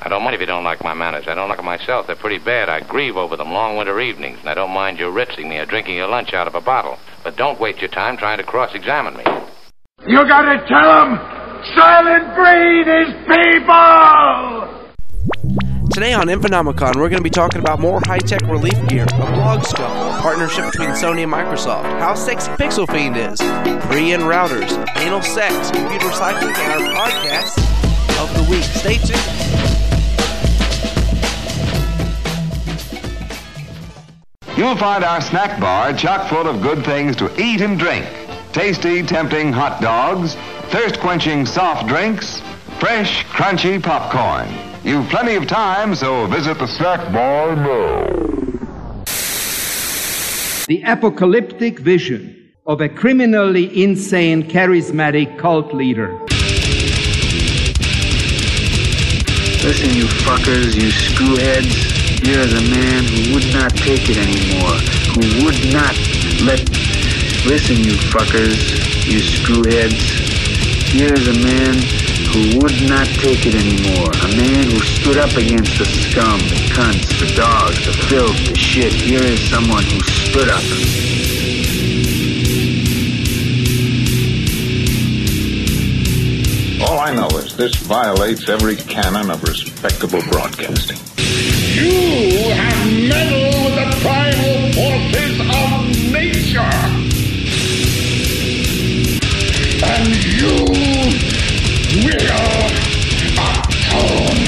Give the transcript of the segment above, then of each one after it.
I don't mind if you don't like my manners. I don't like them myself. They're pretty bad. I grieve over them long winter evenings, and I don't mind you ritzing me or drinking your lunch out of a bottle. But don't waste your time trying to cross-examine me. You gotta tell them Silent Breed is people! Today on Infonomicon, we're going to be talking about more high-tech relief gear, a blog scuffle, a partnership between Sony and Microsoft, how sexy Pixel Fiend is, pre-in routers, anal sex, computer recycling, and our podcast of the week. Stay tuned. You'll find our snack bar chock full of good things to eat and drink. Tasty, tempting hot dogs, thirst-quenching soft drinks, fresh, crunchy popcorn. You've plenty of time, so visit the snack bar now. The apocalyptic vision of a criminally insane, charismatic cult leader. Listen, you fuckers, you screwheads. Here's a man who would not take it anymore. Who would not let... Listen, you fuckers, you screwheads. Here's a man who would not take it anymore. A man who stood up against the scum, the cunts, the dogs, the filth, the shit. Here is someone who stood up. All I know is this violates every canon of respectable broadcasting. You have meddled with the primal forces of nature! And you will atone.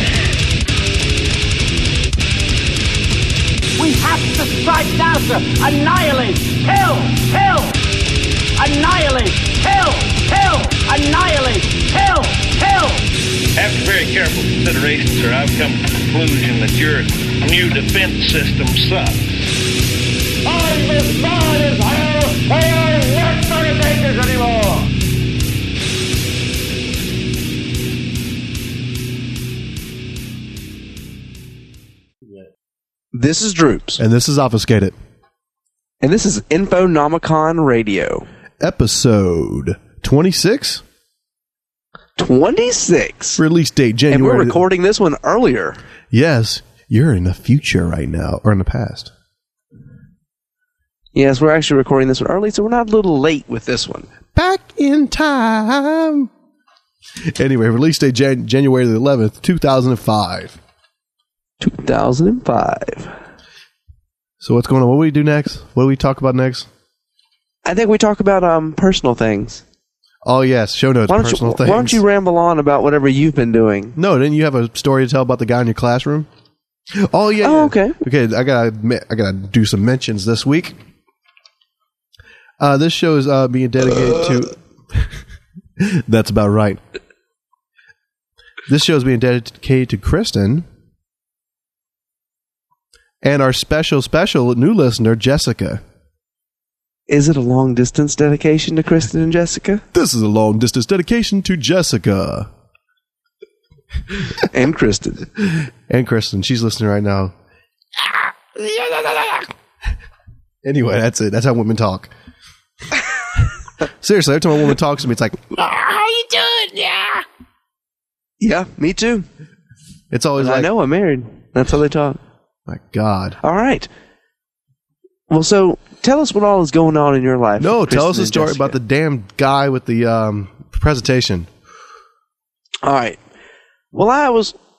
We have to strike now, sir. Annihilate, kill, kill. Annihilate, kill, kill. Annihilate, kill, kill. After very careful consideration, sir, I've come to the conclusion that your new defense system sucks. I'm as mad as hell. They are not going to take this anymore. This is Droops. And this is Obfuscated. And this is Infonomicon Radio. Episode 26? 26. Release date January. And we're recording this one earlier. Yes. You're in the future right now, or in the past. Yes, we're actually recording this one early, so we're not a little late with this one. Back in time. Anyway, release date January the 11th, 2005. 2005. So what's going on? What do we do next? What do we talk about next? I think we talk about personal things. Oh, yes. Show notes, personal things. Why don't you ramble on about whatever you've been doing? No, didn't you have a story to tell about the guy in your classroom? Oh, yeah. Oh, okay. Okay, I gotta do some mentions this week. This show is being dedicated to... That's about right. This show is being dedicated to Kristen and our special new listener, Jessica. Is it a long-distance dedication to Kristen and Jessica? This is a long-distance dedication to Jessica. And Kristen. And Kristen. She's listening right now. Anyway, that's it. That's how women talk. Seriously, every time a woman talks to me, it's like, How you doing? Yeah. Yeah, me too. It's always I know, I'm married. That's how they talk. My God. All right. Well, so tell us what all is going on in your life. No, tell us a story about the damn guy with the presentation. All right. Well, I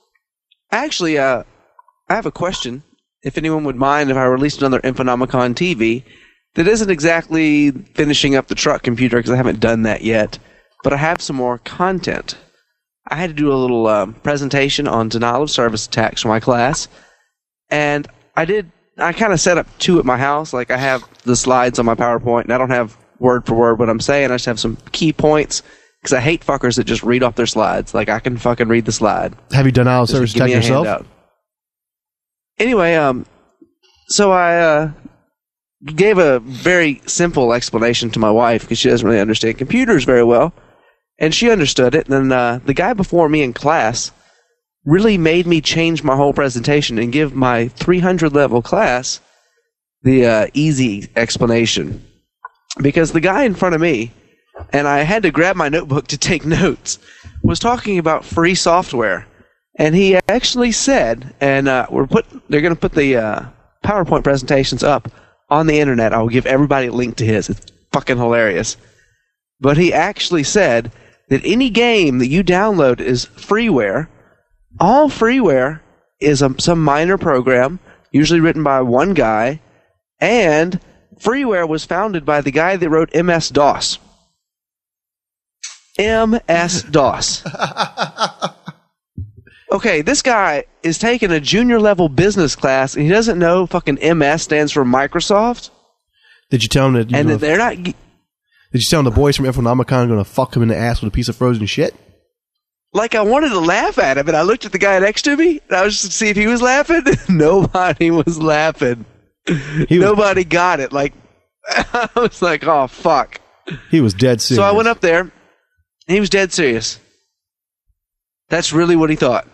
have a question. If anyone would mind if I released another Infonomicon TV that isn't exactly finishing up the truck computer because I haven't done that yet, but I have some more content. I had to do a little presentation on denial of service attacks for my class, and I kind of set up two at my house. Like, I have the slides on my PowerPoint, and I don't have word for word what I'm saying. I just have some key points, because I hate fuckers that just read off their slides. Like, I can fucking read the slide. Have you done denial of service attack yourself? Anyway, so I gave a very simple explanation to my wife, because she doesn't really understand computers very well, and she understood it. And then the guy before me in class really made me change my whole presentation and give my 300 level class the easy explanation. Because the guy in front of me, and I had to grab my notebook to take notes, was talking about free software And he actually said, and they're going to put the PowerPoint presentations up on the internet. I will give everybody a link to his. It's fucking hilarious. But he actually said that any game that you download is freeware. All freeware is some minor program, usually written by one guy, and freeware was founded by the guy that wrote MS-DOS. MS-DOS. Okay, this guy is taking a junior level business class and he doesn't know fucking MS stands for Microsoft. Did you tell him that? And that they're not. Did you tell him the boys from Infonomicon are going to fuck him in the ass with a piece of frozen shit? Like, I wanted to laugh at him, and I looked at the guy next to me, and I was just to see if he was laughing. Nobody was laughing. Nobody got it. Like, I was like, oh, fuck. He was dead serious. So I went up there, and he was dead serious. That's really what he thought.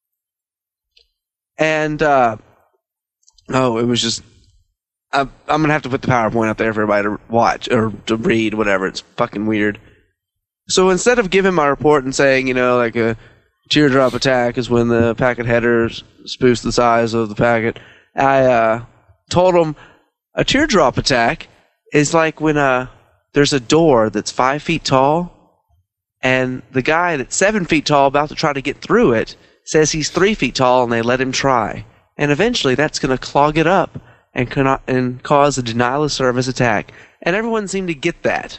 And, it was just, I'm going to have to put the PowerPoint up there for everybody to watch, or to read, whatever. It's fucking weird. So instead of giving my report and saying, like a teardrop attack is when the packet headers spoofs the size of the packet, I told him a teardrop attack is like when there's a door that's 5 feet tall, and the guy that's 7 feet tall about to try to get through it says he's 3 feet tall, and they let him try. And eventually that's going to clog it up and cause a denial of service attack. And everyone seemed to get that.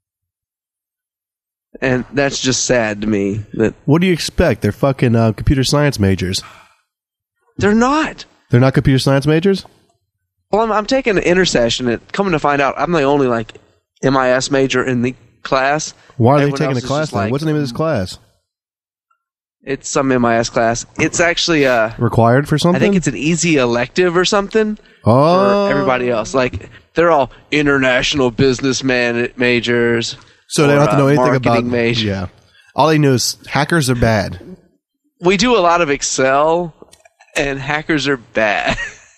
And that's just sad to me. What do you expect? They're fucking computer science majors. They're not. They're not computer science majors? Well, I'm taking an intersession, and coming to find out, I'm the only, MIS major in the class. Why are they taking a class then? What's the name of this class? It's some MIS class. It's actually required for something? I think it's an easy elective or something for everybody else. Like, they're all international businessman majors. So they don't have to know anything about major. Yeah. All they know is hackers are bad. We do a lot of Excel, and hackers are bad.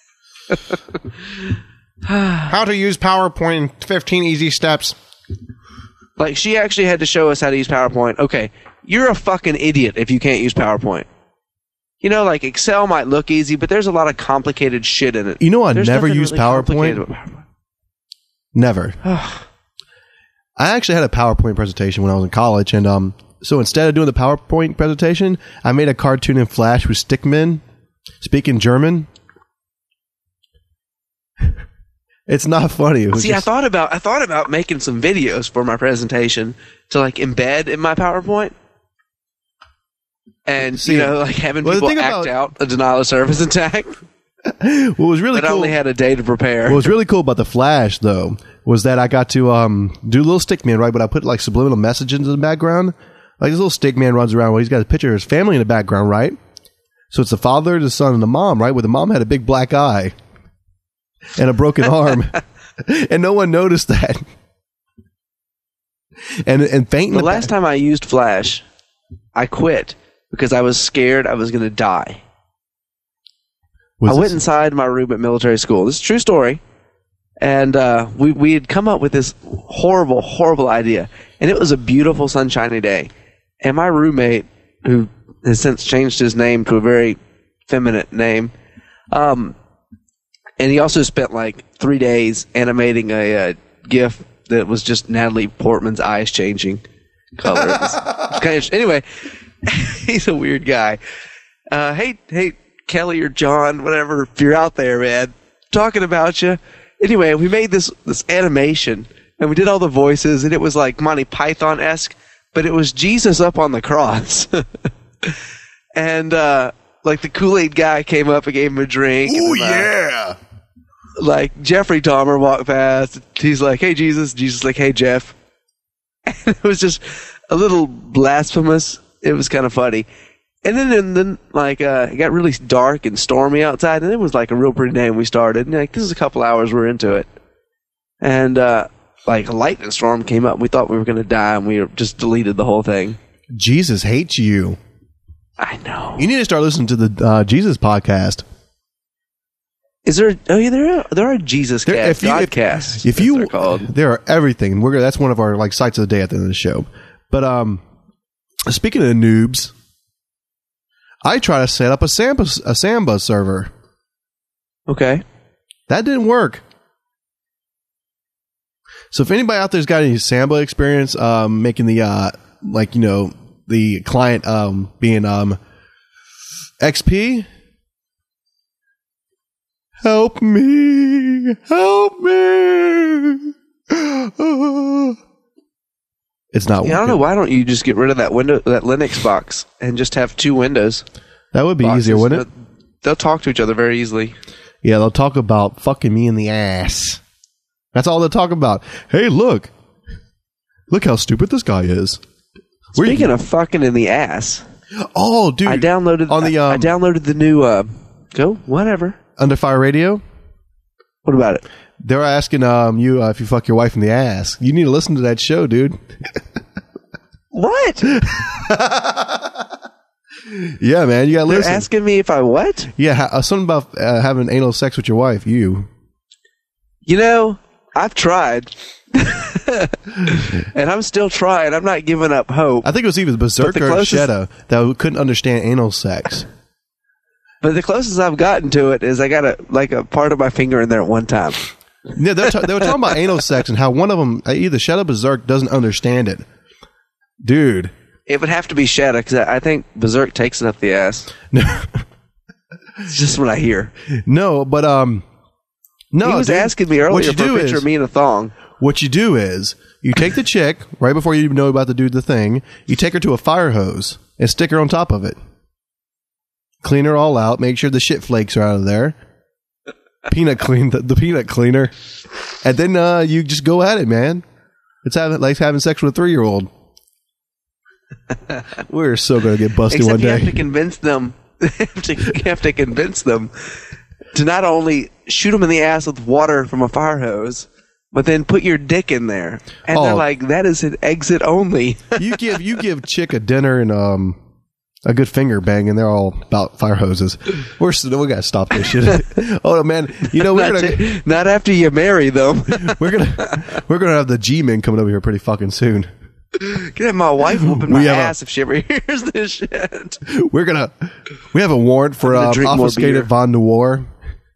How to use PowerPoint in 15 easy steps. Like, she actually had to show us how to use PowerPoint. Okay, you're a fucking idiot if you can't use PowerPoint. Excel might look easy, but there's a lot of complicated shit in it. I never used PowerPoint. Never. I actually had a PowerPoint presentation when I was in college, and so instead of doing the PowerPoint presentation, I made a cartoon in Flash with stickmen speaking German. It's not funny. See, I thought about making some videos for my presentation to embed in my PowerPoint, and having people act out a denial of service attack. What was really cool, I only had a day to prepare. What was really cool about the Flash, though, was that I got to do little stickman, right? But I put subliminal messages in the background. Like this little stickman runs around where he's got a picture of his family in the background, right? So it's the father, the son, and the mom, right? Where the mom had a big black eye and a broken arm, and no one noticed that. And fainting. The last time I used Flash, I quit because I was scared I was going to die. I went inside my room at military school. This is a true story. And we had come up with this horrible, horrible idea. And it was a beautiful, sunshiny day. And my roommate, who has since changed his name to a very feminine name, and he also spent 3 days animating a GIF that was just Natalie Portman's eyes changing color. It's kind of, anyway, he's a weird guy. Hey, Kelly or John, whatever, if you're out there, man, talking about you. Anyway, we made this animation, and we did all the voices, and it was like Monty Python-esque, but it was Jesus up on the cross. And, the Kool-Aid guy came up and gave him a drink. Oh, yeah! Jeffrey Dahmer walked past. He's like, hey, Jesus. Jesus like, hey, Jeff. And it was just a little blasphemous. It was kind of funny. And then it got really dark and stormy outside, and it was a real pretty day when we started. And this is a couple hours we're into it. And, a lightning storm came up, and we thought we were going to die, and we just deleted the whole thing. Jesus hates you. I know. You need to start listening to the Jesus podcast. Is there? Oh, yeah, there are Jesus casts, Godcasts. If you, they're called. There are everything. That's one of our sites of the day at the end of the show. But speaking of noobs, I tried to set up a Samba server. Okay. That didn't work. So if anybody out there's got any Samba experience, making the the client being XP, help me. It's not working. I don't know. Why don't you just get rid of that Linux box and just have two Windows? That would be easier, wouldn't it? They'll talk to each other very easily. Yeah, they'll talk about fucking me in the ass. That's all they'll talk about. Hey, look how stupid this guy is. Speaking of fucking in the ass. Oh, dude. I downloaded I downloaded the new whatever. Under Fire Radio? What about it? They're asking you if you fuck your wife in the ass. You need to listen to that show, dude. What? Yeah, man, you gotta listen. They're asking me if I what? Yeah, something about having anal sex with your wife. You know, I've tried. And I'm still trying. I'm not giving up hope. I think it was either Berserker or Shetta that couldn't understand anal sex. But the closest I've gotten to it is I got a part of my finger in there at one time. Yeah, they were talking about anal sex and how one of them, either Shetta or Berserk, doesn't understand it. Dude. It would have to be Shetta, because I think Berserk takes it up the ass. It's just what I hear. No, but no. He was asking me earlier for a picture of me in a thong. What you do is you take the chick right before you know about to do the thing. You take her to a fire hose and stick her on top of it. Clean her all out. Make sure the shit flakes are out of there. Peanut clean the peanut cleaner, and then you just go at it, man. It's like having sex with a 3-year-old. We're so gonna get busted one day. You have to convince them. You have to convince them to not only shoot them in the ass with water from a fire hose, but then put your dick in there. And they're like, that is an exit only. you give chick a dinner and a good finger bang, and they're all about fire hoses. We gotta stop this shit. Oh man, we're not after you marry them. we're gonna have the G-men coming over here pretty fucking soon. Get my wife whooping my ass if she ever hears this shit. We have a warrant for obfuscated Von Noir.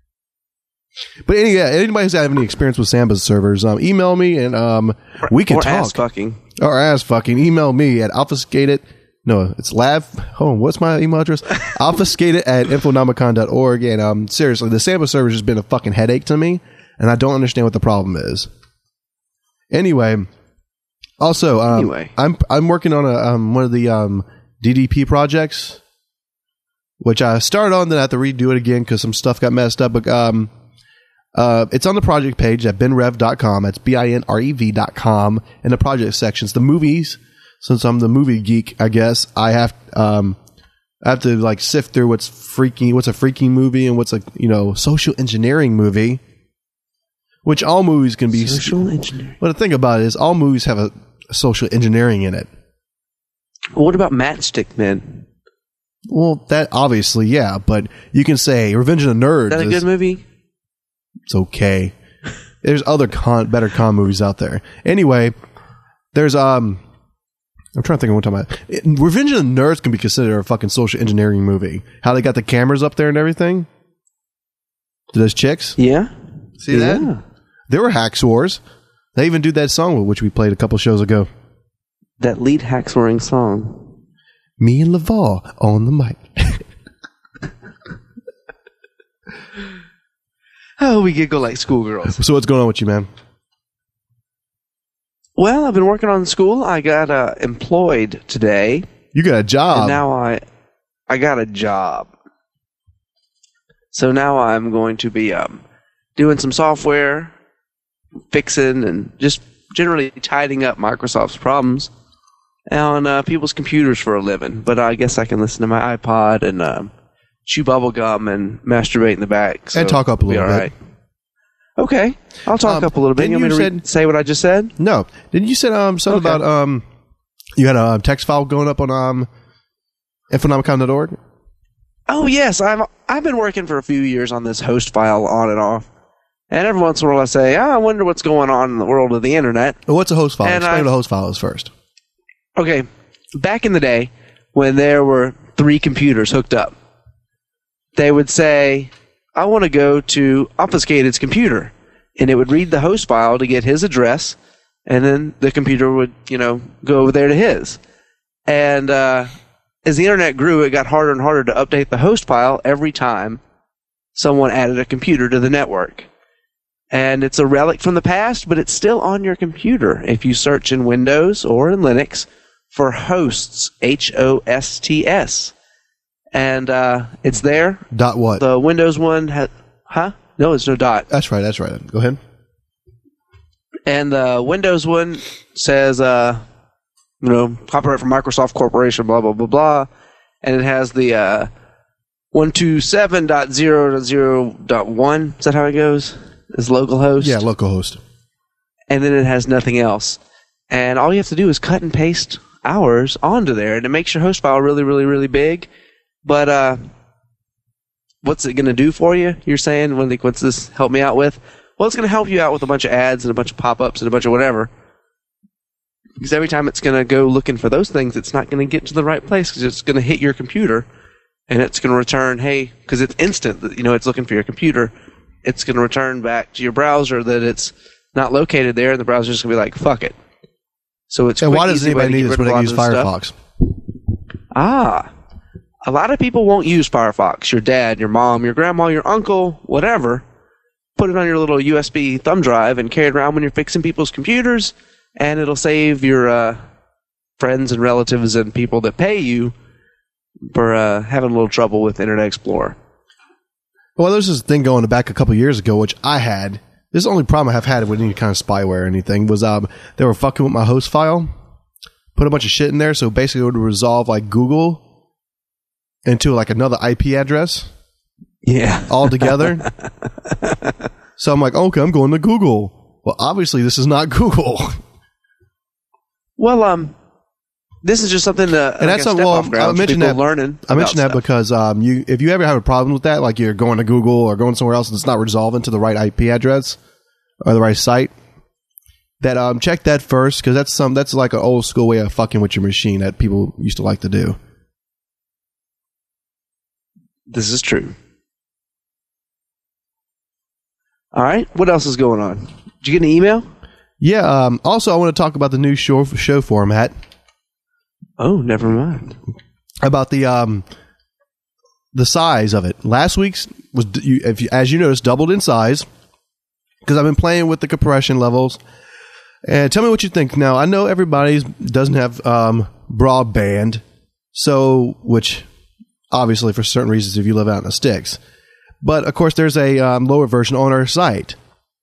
But anybody who's had any experience with Samba's servers, email me and we can talk. Ass fucking. Or ass fucking. Email me at obfuscated. No, it's lab. Oh, what's my email address? obfuscated@infonomicon.org. And seriously, the Samba server has been a fucking headache to me, and I don't understand what the problem is. Anyway, also, I'm working on one of the DDP projects, which I started on, then I have to redo it again because some stuff got messed up. But it's on the project page at binrev.com. That's BINREV.com. In the project sections, the movies. Since I'm the movie geek, I guess I have to like sift through what's a freaking movie and what's a social engineering movie. Which all movies can be social engineering. But the thing about it is, all movies have a social engineering in it. Well, what about Matchstick Men? Well, that obviously, yeah, but you can say Revenge of the Nerds. Is that a good movie? It's okay. There's other better con movies out there. Anyway, there's I'm trying to think of what I'm talking about. Revenge of the Nerds can be considered a fucking social engineering movie. How they got the cameras up there and everything. To those chicks. Yeah. See that? There were hacksaws. They even do that song which we played a couple shows ago. That lead hacksawing song. Me and Laval on the mic. Oh, we giggle like schoolgirls. So what's going on with you, man? Well, I've been working on school. I got employed today. You got a job. And now I got a job. So now I'm going to be doing some software, fixing, and just generally tidying up Microsoft's problems on people's computers for a living. But I guess I can listen to my iPod and chew bubble gum and masturbate in the back. So and talk up a little bit. Right. Okay, I'll talk up a little bit. You want me to say what I just said? No. Didn't you say something about you had a text file going up on infonomicon.org? Oh yes, I've been working for a few years on this host file on and off, and every once in a while I say, I wonder what's going on in the world of the internet. Well, what's a host file? Explain what a host file is first. Okay, back in the day when there were 3 computers hooked up. They would say, I want to go to Obfuscated's computer. And it would read the host file to get his address, and then the computer would, go over there to his. And as the internet grew, it got harder and harder to update the host file every time someone added a computer to the network. And it's a relic from the past, but it's still on your computer. If you search in Windows or in Linux for hosts, HOSTS. And it's there. Dot what? The Windows one has... Huh? No, it's no dot. That's right. Go ahead. And the Windows one says, copyright from Microsoft Corporation, blah, blah, blah, blah. And it has the 127.0.0.1. Is that how it goes? Is localhost? Yeah, localhost. And then it has nothing else. And all you have to do is cut and paste ours onto there, and it makes your host file really, really, really big. But what's it going to do for you? You're saying, what's this help me out with? Well, it's going to help you out with a bunch of ads and a bunch of pop-ups and a bunch of whatever. Because every time it's going to go looking for those things, it's not going to get to the right place because it's going to hit your computer, and it's going to return, hey, because it's instant, it's looking for your computer. It's going to return back to your browser that it's not located there, and the browser's just going to be like, fuck it. So it's and why does anybody need this when they use Firefox? A lot of people won't use Firefox. Your dad, your mom, your grandma, your uncle, whatever. Put it on your little USB thumb drive and carry it around when you're fixing people's computers, and it'll save your friends and relatives and people that pay you for having a little trouble with Internet Explorer. Well, there's this thing going back a couple years ago, which I had. This is the only problem I've had with any kind of spyware or anything, was they were fucking with my host file, put a bunch of shit in there, so basically it would resolve like Google into like another IP address. Yeah. All together. So I'm like, okay, I'm going to Google. Well, obviously this is not Google. Well, this is just something to and that's I mentioned that learning. I mentioned that because if you ever have a problem with that, like you're going to Google or going somewhere else and it's not resolving to the right IP address or the right site, that check that first, because that's like an old school way of fucking with your machine that people used to like to do. This is true. All right, what else is going on? Did you get an email? Yeah. Also, I want to talk about the new show format. Oh, never mind. About the size of it. Last week's was, as you noticed, doubled in size because I've been playing with the compression levels. And tell me what you think. Now, I know everybody doesn't have broadband, so which obviously for certain reasons if you live out in the sticks. But of course, there's a lower version on our site.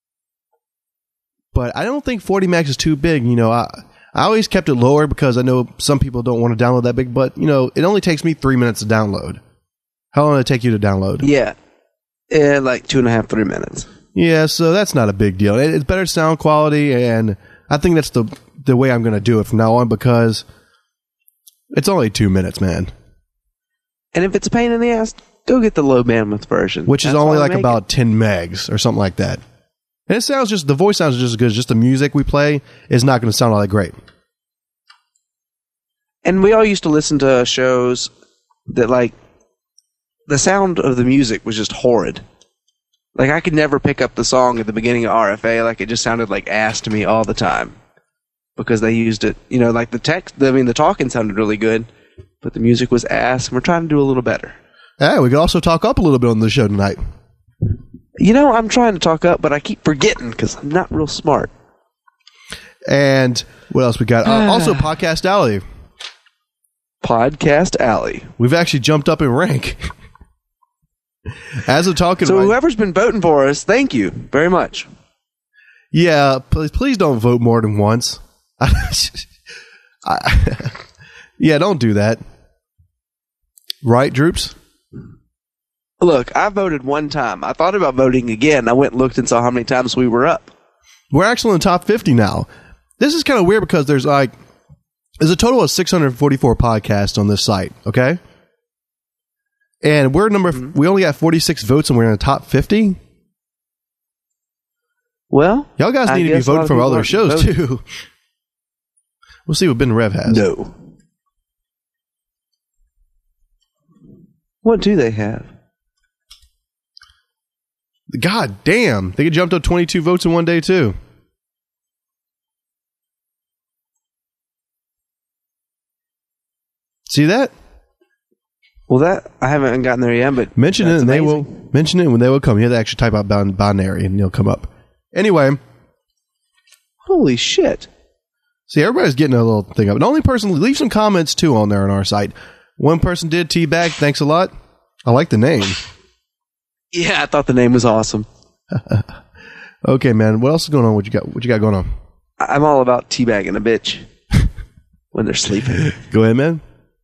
But I don't think 40 megs is too big. I always kept it lower because I know some people don't want to download that big, but, it only takes me 3 minutes to download. How long did it take you to download? Yeah. Like 2.5, 3 minutes. Yeah, so that's not a big deal. It's better sound quality, and I think that's the way I'm going to do it from now on because it's only 2 minutes, man. And if it's a pain in the ass, go get the low bandwidth version. Which is only like about 10 megs or something like that. And the voice sounds just as good. Just the music we play is not going to sound all that great. And we all used to listen to shows that, like, the sound of the music was just horrid. Like, I could never pick up the song at the beginning of RFA. Like, it just sounded like ass to me all the time. Because they used it, like the talking sounded really good, but the music was ass, and we're trying to do a little better. Yeah, we could also talk up a little bit on the show tonight. I'm trying to talk up, but I keep forgetting because I'm not real smart. And what else we got? Also, Podcast Alley. Podcast Alley. We've actually jumped up in rank. As of talking So whoever's been voting for us, thank you very much. Yeah, please don't vote more than once. Yeah, don't do that. Right, Droops? Look, I voted one time. I thought about voting again. I went and looked and saw how many times we were up. We're actually in the top 50 now. This is kind of weird because there's a total of 644 podcasts on this site, okay? And we're we only got 46 votes and we're in the top 50? Well, y'all guys need to be voting from other shows too. We'll see what Ben Rev has. No. What do they have? God damn. They jumped up 22 votes in one day, too. See that? Well, that I haven't gotten there yet, but mention it, and they will mention it when they will come. You have to actually type out binary, and it'll come up. Anyway, holy shit! See, everybody's getting a little thing up. The only person leave some comments too on there on our site. One person did Teabag. Thanks a lot. I like the name. Yeah, I thought the name was awesome. Okay, man. What else is going on? What you got going on? I'm all about teabagging a bitch when they're sleeping. Go ahead, man.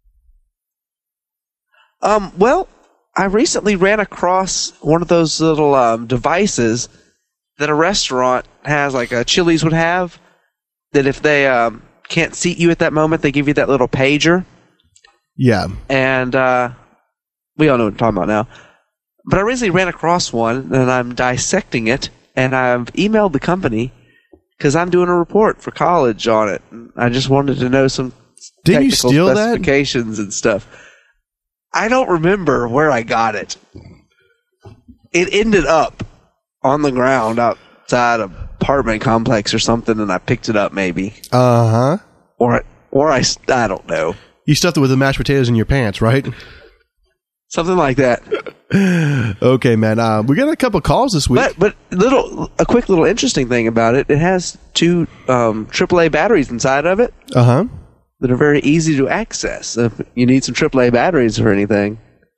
Well, I recently ran across one of those little devices that a restaurant has, like a Chili's would have, that if they can't seat you at that moment, they give you that little pager. Yeah. And we all know what I'm talking about now. But I recently ran across one, and I'm dissecting it, and I've emailed the company because I'm doing a report for college on it. I just wanted to know some Didn't you technical steal that? specifications and stuff. I don't remember where I got it. It ended up on the ground outside an apartment complex or something, and I picked it up maybe. Uh-huh. Or I don't know. You stuffed it with the mashed potatoes in your pants, right? Something like that. Okay, man. We got a couple calls this week. But a quick little interesting thing about it, it has 2 AAA batteries inside of it. Uh-huh. That are very easy to access. If you need some AAA batteries or anything,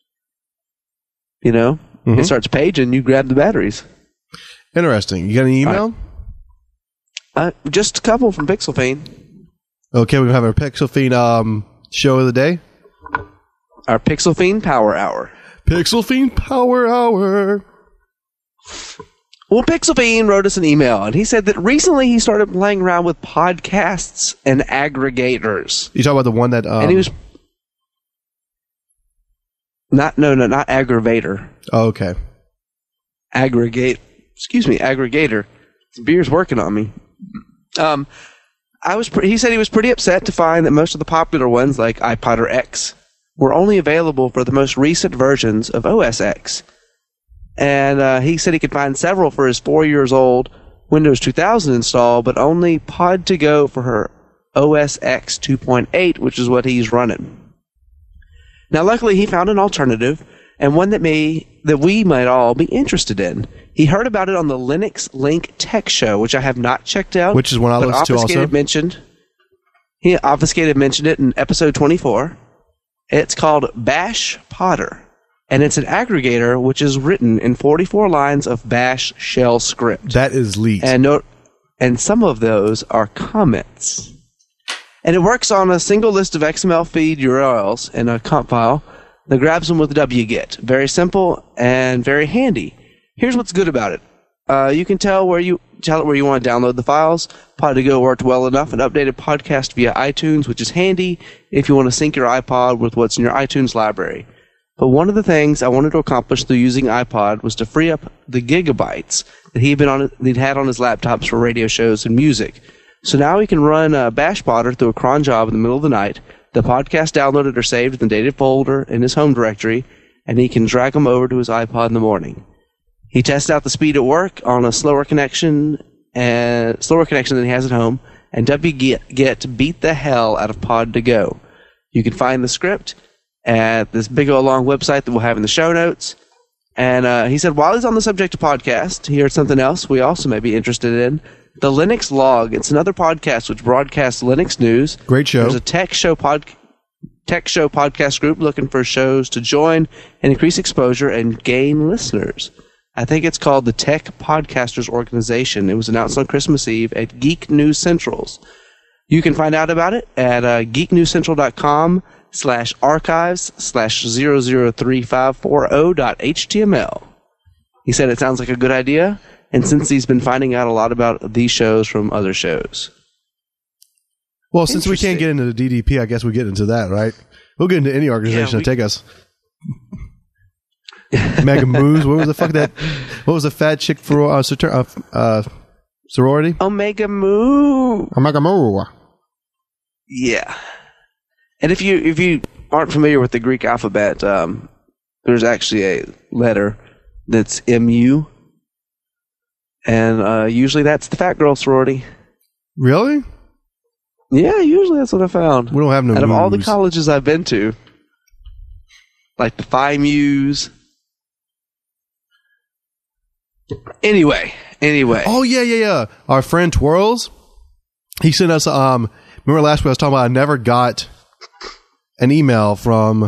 it starts paging, you grab the batteries. Interesting. You got an email? Just a couple from Pixel Fiend. Okay, we have our Pixel Fiend show of the day. Our Pixel Fiend Power Hour. Pixel Fiend Power Hour. Well, Pixel Fiend wrote us an email, and he said that recently he started playing around with podcasts and aggregators. You talk about the one that... and he was... Not aggravator. Oh, okay. Aggregator. The beer's working on me. He said he was pretty upset to find that most of the popular ones, like iPod or X, were only available for the most recent versions of OS X. And he said he could find several for his 4 years old Windows 2000 install, but only Pod to Go for her OS X 2.8, which is what he's running. Now, luckily, he found an alternative, and one that we might all be interested in. He heard about it on the Linux Link Tech Show, which I have not checked out. Which is one I listened to also. Obfuscated mentioned it in episode 24. It's called Bash Podder. And it's an aggregator which is written in 44 lines of Bash shell script. That is leaked. And some of those are comments. And it works on a single list of XML feed URLs in a comp file that grabs them with wget. Very simple and very handy. Here's what's good about it. You can tell it where you want to download the files. Pod2Go worked well enough and updated podcast via iTunes, which is handy if you want to sync your iPod with what's in your iTunes library. But one of the things I wanted to accomplish through using iPod was to free up the gigabytes that he'd had on his laptops for radio shows and music. So now he can run Bash Podder through a cron job in the middle of the night. The podcast downloaded or saved in the data folder in his home directory, and he can drag them over to his iPod in the morning. He tests out the speed at work on a slower connection than he has at home, and wget beat the hell out of Pod2Go. You can find the script at this big old long website that we'll have in the show notes. And he said while he's on the subject of podcast, he heard something else we also may be interested in. The Linux Log. It's another podcast which broadcasts Linux news. Great show. There's a tech show podcast group looking for shows to join and increase exposure and gain listeners. I think it's called the Tech Podcasters Organization. It was announced on Christmas Eve at Geek News Centrals. You can find out about it at geeknewscentral.com/archives/003540.html. He said it sounds like a good idea, and since he's been finding out a lot about these shows from other shows. Well, since we can't get into the DDP, I guess we get into that, right? We'll get into any organization to take us. Mega Moves. What was the fuck that? What was the fat chick for sorority? Omega Mu. Omega Mu. Yeah. And if you aren't familiar with the Greek alphabet, there's actually a letter that's MU. And usually that's the fat girl sorority. Really? Yeah, usually that's what I found. We don't have no Out of all the Mu's. colleges I've been to, like the Phi Mu's. Anyway. Oh, yeah. Our friend Twirls, he sent us, remember last week I was talking about I never got an email from,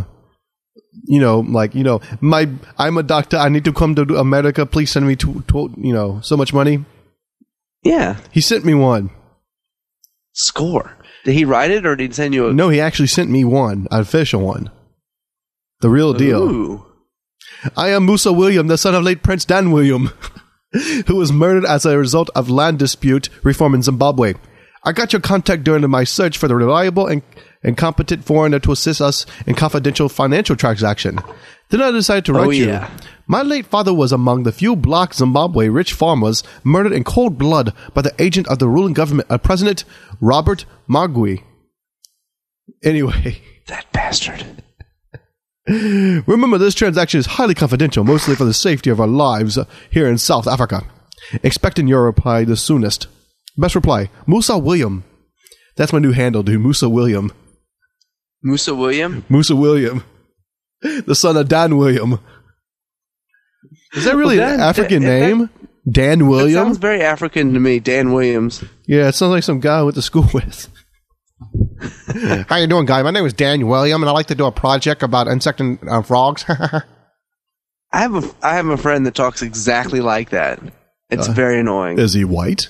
I'm a doctor, I need to come to America, please send me, so much money. Yeah. He sent me one. Score. Did he write it or did he send you a... No, he actually sent me one, an official one. The real deal. Ooh. I am Musa William, the son of late Prince Dan William, who was murdered as a result of land dispute reform in Zimbabwe. I got your contact during my search for the reliable and competent foreigner to assist us in confidential financial transaction. Then I decided to write you. My late father was among the few black Zimbabwe rich farmers murdered in cold blood by the agent of the ruling government, President Robert Mugabe. Anyway. That bastard. Remember, this transaction is highly confidential, mostly for the safety of our lives here in South Africa. Expecting your reply the soonest. Best reply, Musa William. That's my new handle, dude. Musa William. Musa William? Musa William. The son of Dan William. Is that really an African name? Dan William? It sounds very African to me, Dan Williams. Yeah, it sounds like some guy I went to school with. How you doing, guy? My name is Dan William, and I like to do a project about insecting frogs. I have a friend that talks exactly like that. It's very annoying. Is he white?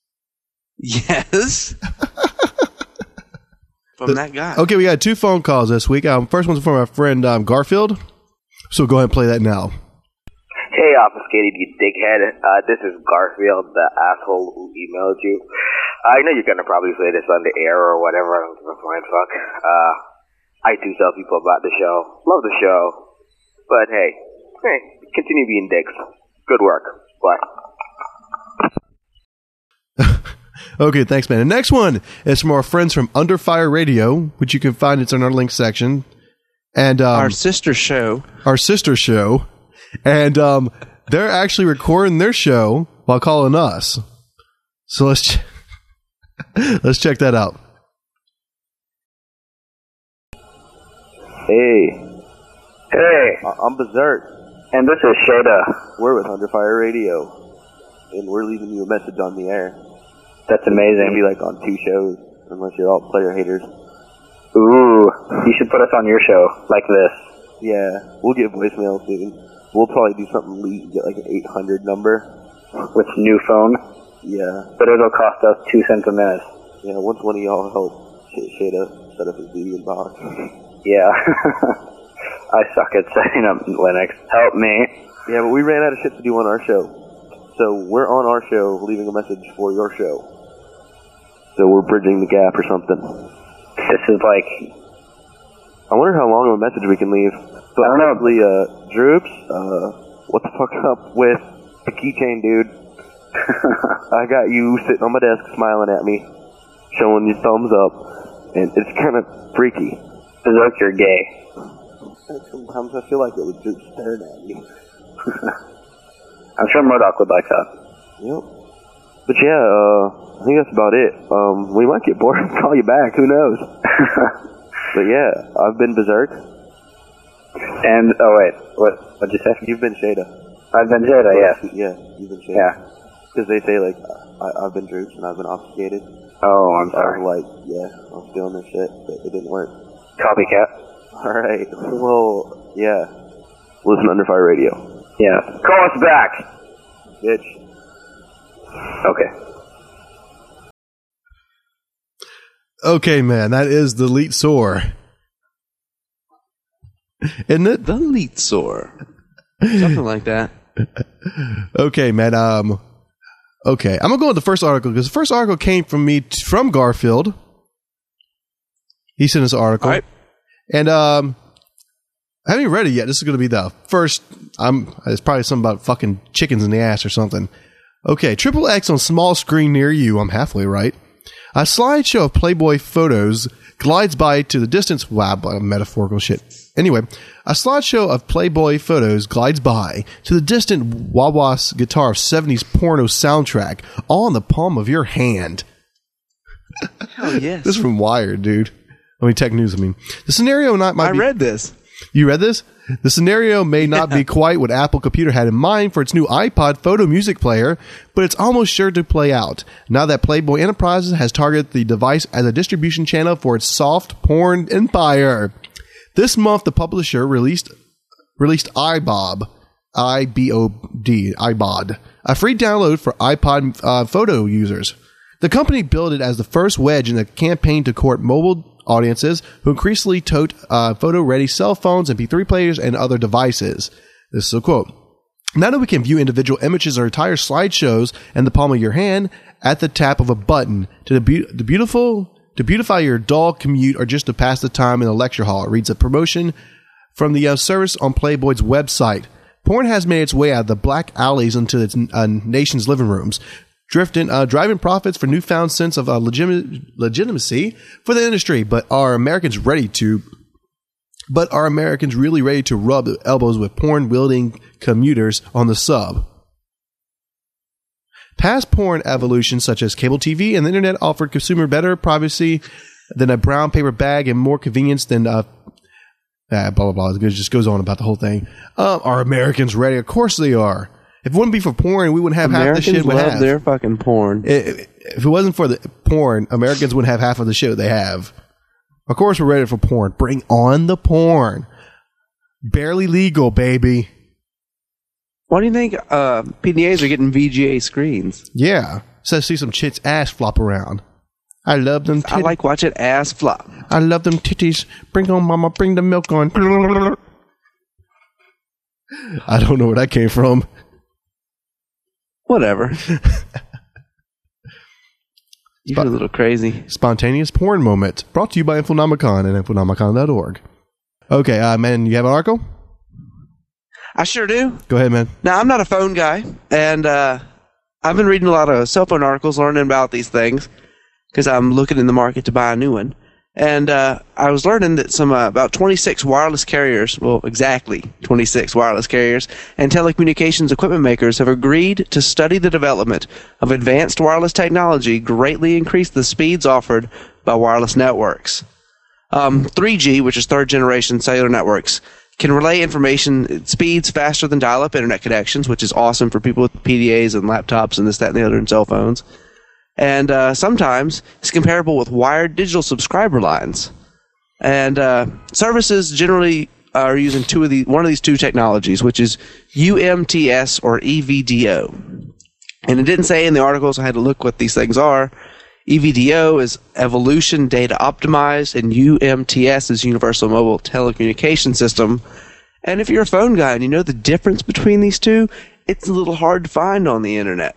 Yes. From that guy. Okay, we got 2 phone calls this week. First one's from our friend Garfield. So go ahead and play that now. Hey, Obfuscated, you dickhead. This is Garfield, the asshole who emailed you. I know you're going to probably say this on the air or whatever. I don't give a flying fuck. I do tell people about the show. Love the show. But hey, continue being dicks. Good work. Bye. Okay, thanks, man. The next one is from our friends from Under Fire Radio, which you can find. It's in our link section. And our sister show. And they're actually recording their show while calling us. So let's check that out. Hey, I'm Berserk, and this is Shada. We're with Under Fire Radio, and we're leaving you a message on the air. That's amazing. It'll be like on 2 shows, unless you're all player haters. Ooh, you should put us on your show, like this. Yeah, we'll get voicemail soon. We'll probably do something leak and get like an 800 number. With new phone? Yeah. But it'll cost us 2 cents a minute. Yeah, once one of y'all help Shada set up his Debian box. Yeah. I suck at setting up Linux. Help me. Yeah, but we ran out of shit to do on our show. So we're on our show leaving a message for your show. So we're bridging the gap or something. This is like... I wonder how long of a message we can leave. So I don't know. Probably, Droops, what the fuck up with the keychain, dude? I got you sitting on my desk smiling at me, showing your thumbs up, and it's kind of freaky. Look, you're gay. Sometimes I feel like it was just staring at me. I'm sure Murdoch would like that. Yep. But yeah, I think that's about it. We might get bored and call you back, who knows? But yeah, I've been Berserk. And, oh wait, what'd you say? You've been Shada. I've been Shada, yes. Yeah, you've been Shada. Yeah. Because they say, like, I've been Droops and I've been obfuscated. Oh, I'm sorry. I was like, yeah, I'm stealing their shit, but it didn't work. Copycat. Alright, well, yeah. Listen to Under Fire Radio. Yeah. Call us back! Bitch. Okay. Okay, man, that is the Leet Sore. Isn't it? The Leet Sore. Something like that. Okay, man. Okay, I'm gonna go with the first article because the first article came from me from Garfield. He sent us an article, right. And I haven't even read it yet. This is gonna be the first. It's probably something about fucking chickens in the ass or something. Okay, Triple X on small screen near you. I'm halfway right. A slideshow of Playboy photos glides by to the distance. Wow, metaphorical shit. Anyway, a slideshow of Playboy photos glides by to the distant wah-wah guitar of 70s porno soundtrack, all in the palm of your hand. Hell yes. This is from Wired, dude. Tech News, I mean. The scenario I read this. You read this? The scenario may not be quite what Apple Computer had in mind for its new iPod photo music player, but it's almost sure to play out, now that Playboy Enterprises has targeted the device as a distribution channel for its soft porn empire. This month, the publisher released iBob, I-B-O-D, iBod, a free download for iPod photo users. The company billed it as the first wedge in a campaign to court mobile audiences who increasingly tote photo-ready cell phones, MP3 players, and other devices. This is a quote. Now that we can view individual images or entire slideshows in the palm of your hand at the tap of a button to beautify your dull commute or just to pass the time in a lecture hall, it reads a promotion from the service on Playboy's website. Porn has made its way out of the black alleys into its nation's living rooms, driving profits for newfound sense of legitimacy for the industry. But are Americans really ready to rub elbows with porn-wielding commuters on the sub? Past porn evolutions such as cable TV and the internet offered consumer better privacy than a brown paper bag and more convenience than blah, blah, blah. It just goes on about the whole thing. Are Americans ready? Of course they are. If it wouldn't be for porn, we wouldn't have half the shit we have. Americans love their fucking porn. If it wasn't for the porn, Americans wouldn't have half of the shit they have. Of course we're ready for porn. Bring on the porn. Barely legal, baby. Why do you think PDAs are getting VGA screens? Yeah. So I see some chicks' ass flop around. I love them titties. I like watching ass flop. I love them titties. Bring on, mama. Bring the milk on. I don't know where that came from. Whatever. You're a little crazy. Spontaneous porn moment. Brought to you by Infonomicon and Infonomicon.org. Okay, man, you have an article? I sure do. Go ahead, man. Now, I'm not a phone guy, and I've been reading a lot of cell phone articles, learning about these things, because I'm looking in the market to buy a new one. And I was learning that about 26 wireless carriers, well, exactly 26 wireless carriers, and telecommunications equipment makers have agreed to study the development of advanced wireless technology greatly increase the speeds offered by wireless networks. 3G, which is third-generation cellular networks, can relay information at speeds faster than dial-up internet connections, which is awesome for people with PDAs and laptops and this, that, and the other, and cell phones. And sometimes it's comparable with wired digital subscriber lines. And services generally are using one of these two technologies, which is UMTS or EVDO. And it didn't say in the article, so I had to look what these things are. EVDO is Evolution Data Optimized, and UMTS is Universal Mobile Telecommunication System. And if you're a phone guy and you know the difference between these two, it's a little hard to find on the internet.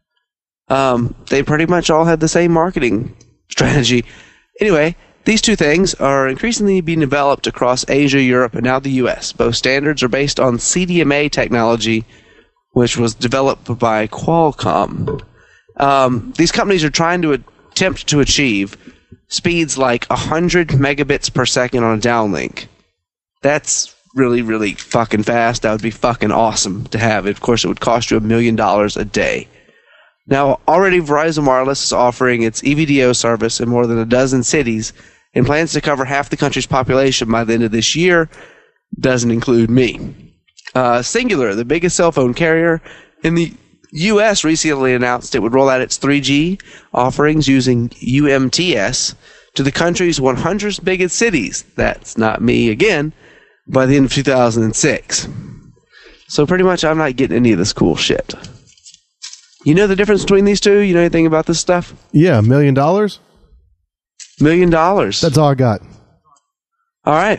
They pretty much all have the same marketing strategy. Anyway, these two things are increasingly being developed across Asia, Europe, and now the U.S. Both standards are based on CDMA technology, which was developed by Qualcomm. These companies are trying to attempt to achieve speeds like 100 megabits per second on a downlink. That's really, really fucking fast. That would be fucking awesome to have. Of course, it would cost you $1 million a day. Now, already Verizon Wireless is offering its EVDO service in more than a dozen cities and plans to cover half the country's population by the end of this year. Doesn't include me. Singular, the biggest cell phone carrier in the U.S., recently announced it would roll out its 3G offerings using UMTS to the country's 100 biggest cities. That's not me again, by the end of 2006. So pretty much I'm not getting any of this cool shit. You know the difference between these two? You know anything about this stuff? Yeah, $1 million? $1 million. That's all I got. All right.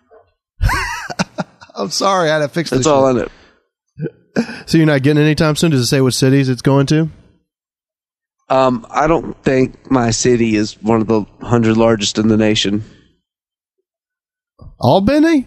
I'm sorry, I had to fix this. That's all I know. So you're not getting it anytime soon? Does it say what cities it's going to? I don't think my city is one of the 100 largest in the nation. Albany?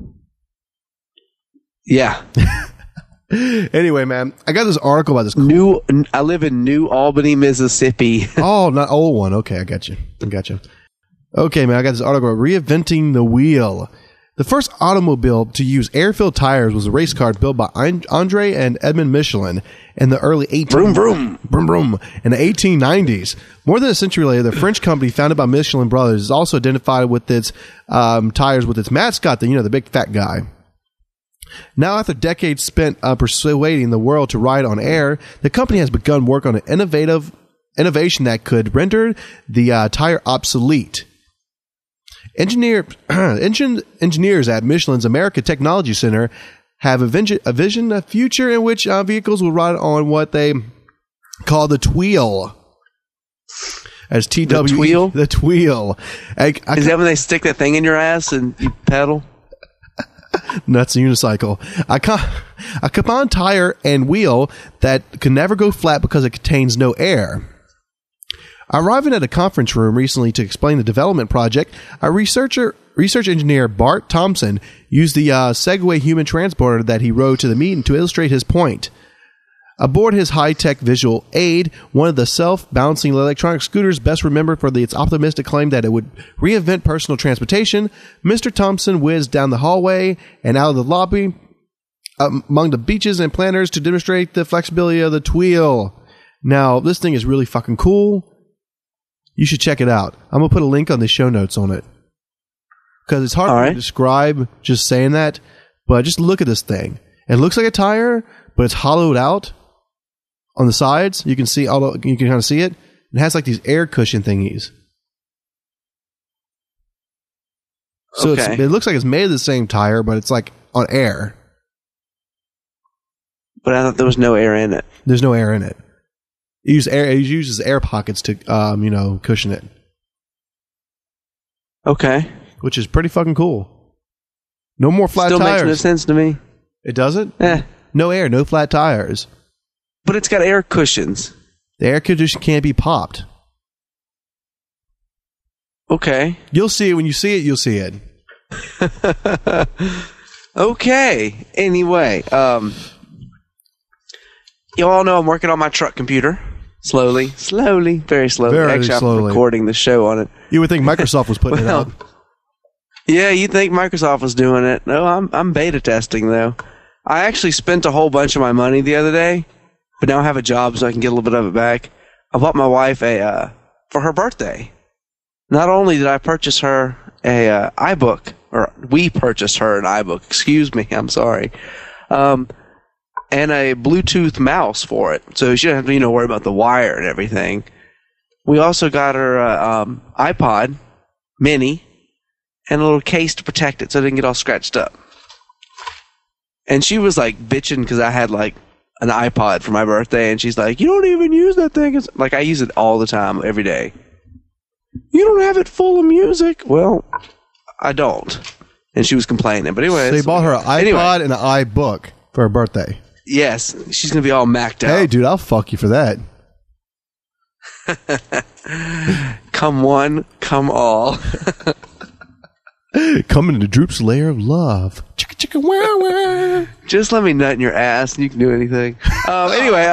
Yeah. Anyway, man, I got this article about this. I live in New Albany, Mississippi. Oh, not old one. Okay, I got you. Okay, man, I got this article about reinventing the wheel. The first automobile to use air-filled tires was a race car built by Andre and Edmund Michelin in the early 1890s. More than a century later, the French company founded by Michelin brothers is also identified with its tires with its mascot, the big fat guy. Now, after decades spent persuading the world to ride on air, the company has begun work on an innovation that could render the tire obsolete. Engineers at Michelin's America Technology Center have a future in which vehicles will ride on what they call the tweel. As TW. The tweel? The tweel. Is that when they stick that thing in your ass and you pedal? Nuts unicycle. A combined tire and wheel that can never go flat because it contains no air. Arriving at a conference room recently to explain the development project, a research engineer Bart Thompson used the Segway human transporter that he rode to the meeting to illustrate his point. Aboard his high-tech visual aid, one of the self-balancing electronic scooters best remembered for its optimistic claim that it would reinvent personal transportation, Mr. Thompson whizzed down the hallway and out of the lobby among the beaches and planters to demonstrate the flexibility of the tweel. Now, this thing is really fucking cool. You should check it out. I'm going to put a link on the show notes on it. Because it's hard to describe just saying that, but just look at this thing. It looks like a tire, but it's hollowed out on the sides. You can see you can kind of see it. It has like these air cushion thingies. So it looks like it's made of the same tire, but it's like on air. But I thought there was no air in it. There's no air in it. It uses air pockets to, cushion it. Okay. Which is pretty fucking cool. No more flat tires. Still makes no sense to me. It doesn't? No air, no flat tires. But it's got air cushions. The air cushion can't be popped. Okay. You'll see it. When you see it, you'll see it. Okay. Anyway, you all know I'm working on my truck computer. Slowly, very slowly. Very slowly. I'm recording the show on it. You would think Microsoft was putting it up. Yeah, you think Microsoft was doing it. No, I'm beta testing, though. I actually spent a whole bunch of my money the other day, but now I have a job so I can get a little bit of it back. I bought my wife for her birthday. Not only did I purchase her a iBook, or we purchased her an iBook, excuse me, I'm sorry, and a Bluetooth mouse for it, so she doesn't have to worry about the wire and everything. We also got her iPod Mini and a little case to protect it so it didn't get all scratched up. And she was like bitching because I had like an iPod for my birthday, and she's like, "You don't even use that thing." It's like, I use it all the time, every day. You don't have it full of music. Well, I don't. And she was complaining. But anyway, so you bought her an iPod and an iBook for her birthday. Yes, she's gonna be all macked out. Hey, dude, I'll fuck you for that. Come one, come all. Come into Droop's lair of love. Chicka chicka wow wow. Just let me nut in your ass and you can do anything. Anyway,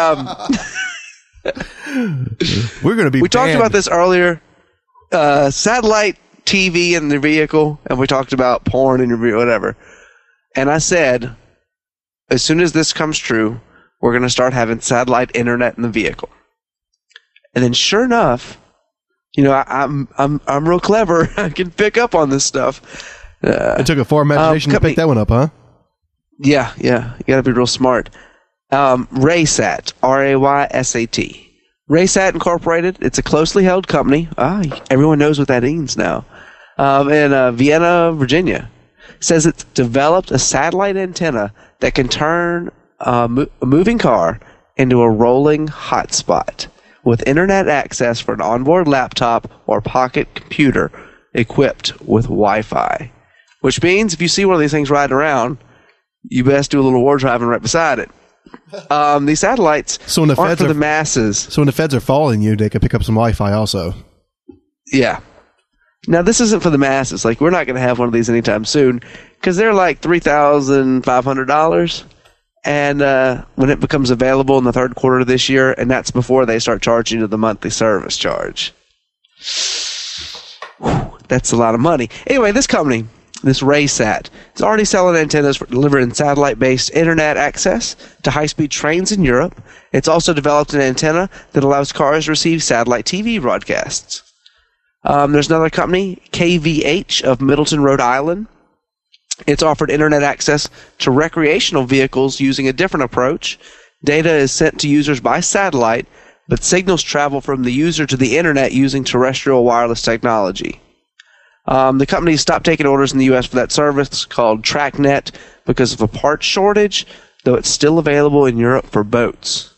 we're gonna be. We talked about this earlier. Satellite TV in the vehicle, and we talked about porn in your vehicle, whatever. And I said, as soon as this comes true, we're going to start having satellite internet in the vehicle. And then, sure enough, I'm real clever. I can pick up on this stuff. It took a far imagination to pick that one up, huh? Yeah. You got to be real smart. Raysat, Raysat. Raysat Incorporated. It's a closely held company. Everyone knows what that means now. In Vienna, Virginia. Says it's developed a satellite antenna that can turn a moving car into a rolling hotspot with internet access for an onboard laptop or pocket computer equipped with Wi-Fi. Which means if you see one of these things riding around, you best do a little war driving right beside it. These satellites aren't for the masses. So when the feds are following you, they can pick up some Wi-Fi also. Yeah. Now, this isn't for the masses. Like, we're not going to have one of these anytime soon because they're like $3,500. And when it becomes available in the third quarter of this year, and that's before they start charging you the monthly service charge. Whew, that's a lot of money. Anyway, this company, this RaySat. It's already selling antennas for delivering satellite-based internet access to high-speed trains in Europe. It's also developed an antenna that allows cars to receive satellite TV broadcasts. There's another company, KVH of Middleton, Rhode Island. It's offered internet access to recreational vehicles using a different approach. Data is sent to users by satellite, but signals travel from the user to the internet using terrestrial wireless technology. The company stopped taking orders in the U.S. for that service called TrackNet because of a parts shortage, though it's still available in Europe for boats.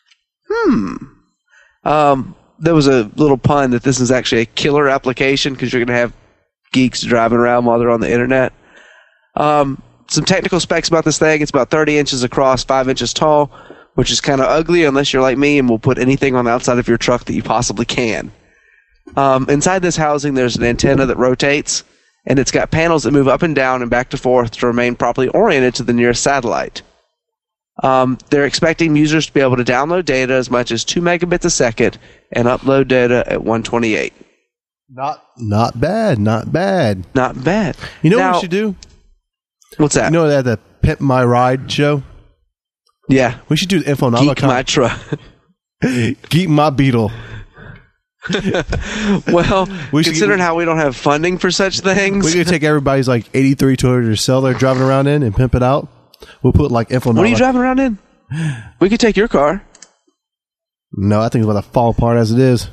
There was a little pun that this is actually a killer application because you're going to have geeks driving around while they're on the internet. Some technical specs about this thing. It's about 30 inches across, 5 inches tall, which is kind of ugly unless you're like me and will put anything on the outside of your truck that you possibly can. Inside this housing, there's an antenna that rotates, and it's got panels that move up and down and back and forth to remain properly oriented to the nearest satellite. They're expecting users to be able to download data as much as 2 megabits a second and upload data at 128. Not bad. Not bad. You know what we should do? What's that? You know that the Pimp My Ride show? Yeah. We should do the Infonomicon. Geek My Truck. Geek My Beetle. Well, considering how we don't have funding for such things. We're going to take everybody's like 83 Toyota Cell they're driving around in and pimp it out. We'll put like Infonomicon. What are you driving around in? We could take your car. No, I think it's about to fall apart as it is.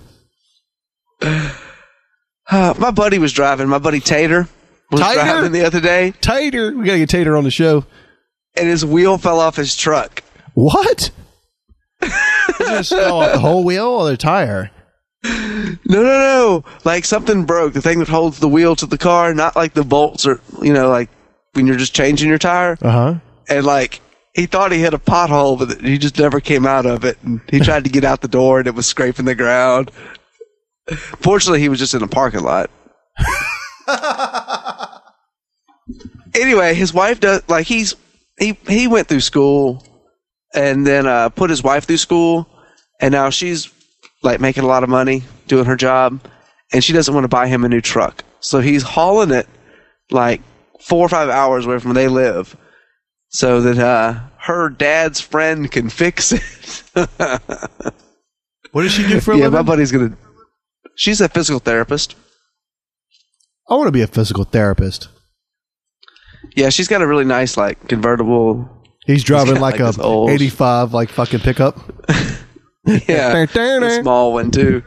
My buddy was driving. My buddy Tater was driving the other day. Tater? We got to get Tater on the show. And his wheel fell off his truck. What? Just fell off the whole wheel or the tire? No. Like something broke. The thing that holds the wheel to the car, not like the bolts or, like when you're just changing your tire. Uh-huh. And like, he thought he hit a pothole, but he just never came out of it. And he tried to get out the door and it was scraping the ground. Fortunately, he was just in a parking lot. Anyway, his wife does, like, he went through school and then put his wife through school, and now she's like making a lot of money doing her job, and she doesn't want to buy him a new truck. So he's hauling it like 4 or 5 hours away from where they live so that her dad's friend can fix it. What does she do for a living? My buddy's she's a physical therapist. I want to be a physical therapist. Yeah, she's got a really nice like convertible. He's driving like a 85 like fucking pickup. Yeah, a small one too.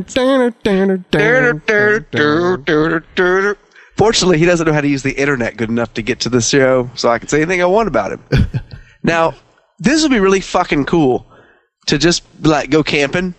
Fortunately, he doesn't know how to use the internet good enough to get to the show, so I can say anything I want about him. Now, this would be really fucking cool to just like go camping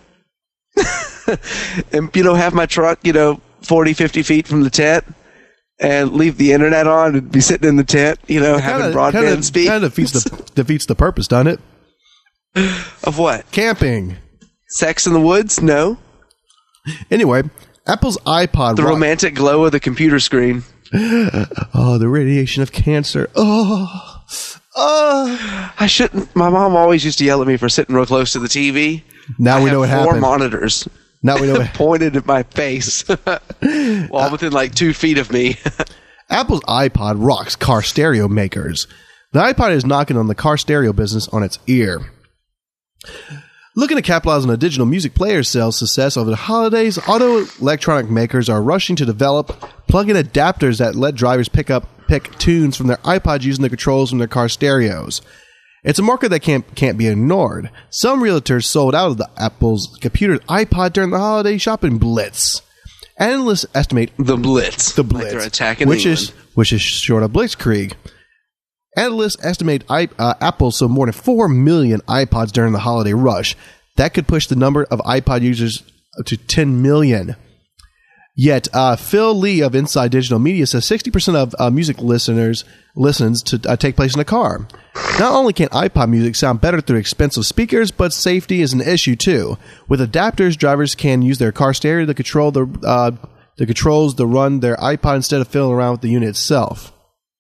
and have my truck 40, 50 feet from the tent and leave the internet on and be sitting in the tent, having broadband speed. Kind of defeats the purpose, doesn't it? Of what? Camping. Sex in the woods? No. Anyway, Apple's iPod. The romantic glow of the computer screen. Oh, the radiation of cancer. Oh. I shouldn't. My mom always used to yell at me for sitting real close to the TV. Now we know what happened. 4 monitors. Now we know what pointed at my face while within like 2 feet of me. Apple's iPod rocks car stereo makers. The iPod is knocking on the car stereo business on its ear. Looking to capitalize on a digital music player sales success over the holidays, auto electronic makers are rushing to develop plug-in adapters that let drivers pick tunes from their iPods using the controls from their car stereos. It's a market that can't be ignored. Some realtors sold out of the Apple's computer iPod during the holiday shopping blitz. Analysts estimate the blitz, like they're attacking which England. is short of blitzkrieg. Analysts estimate Apple sold more than 4 million iPods during the holiday rush. That could push the number of iPod users to 10 million. Yet, Phil Lee of Inside Digital Media says 60% of music listens to take place in the car. Not only can iPod music sound better through expensive speakers, but safety is an issue too. With adapters, drivers can use their car stereo to control the controls to run their iPod instead of fiddling around with the unit itself.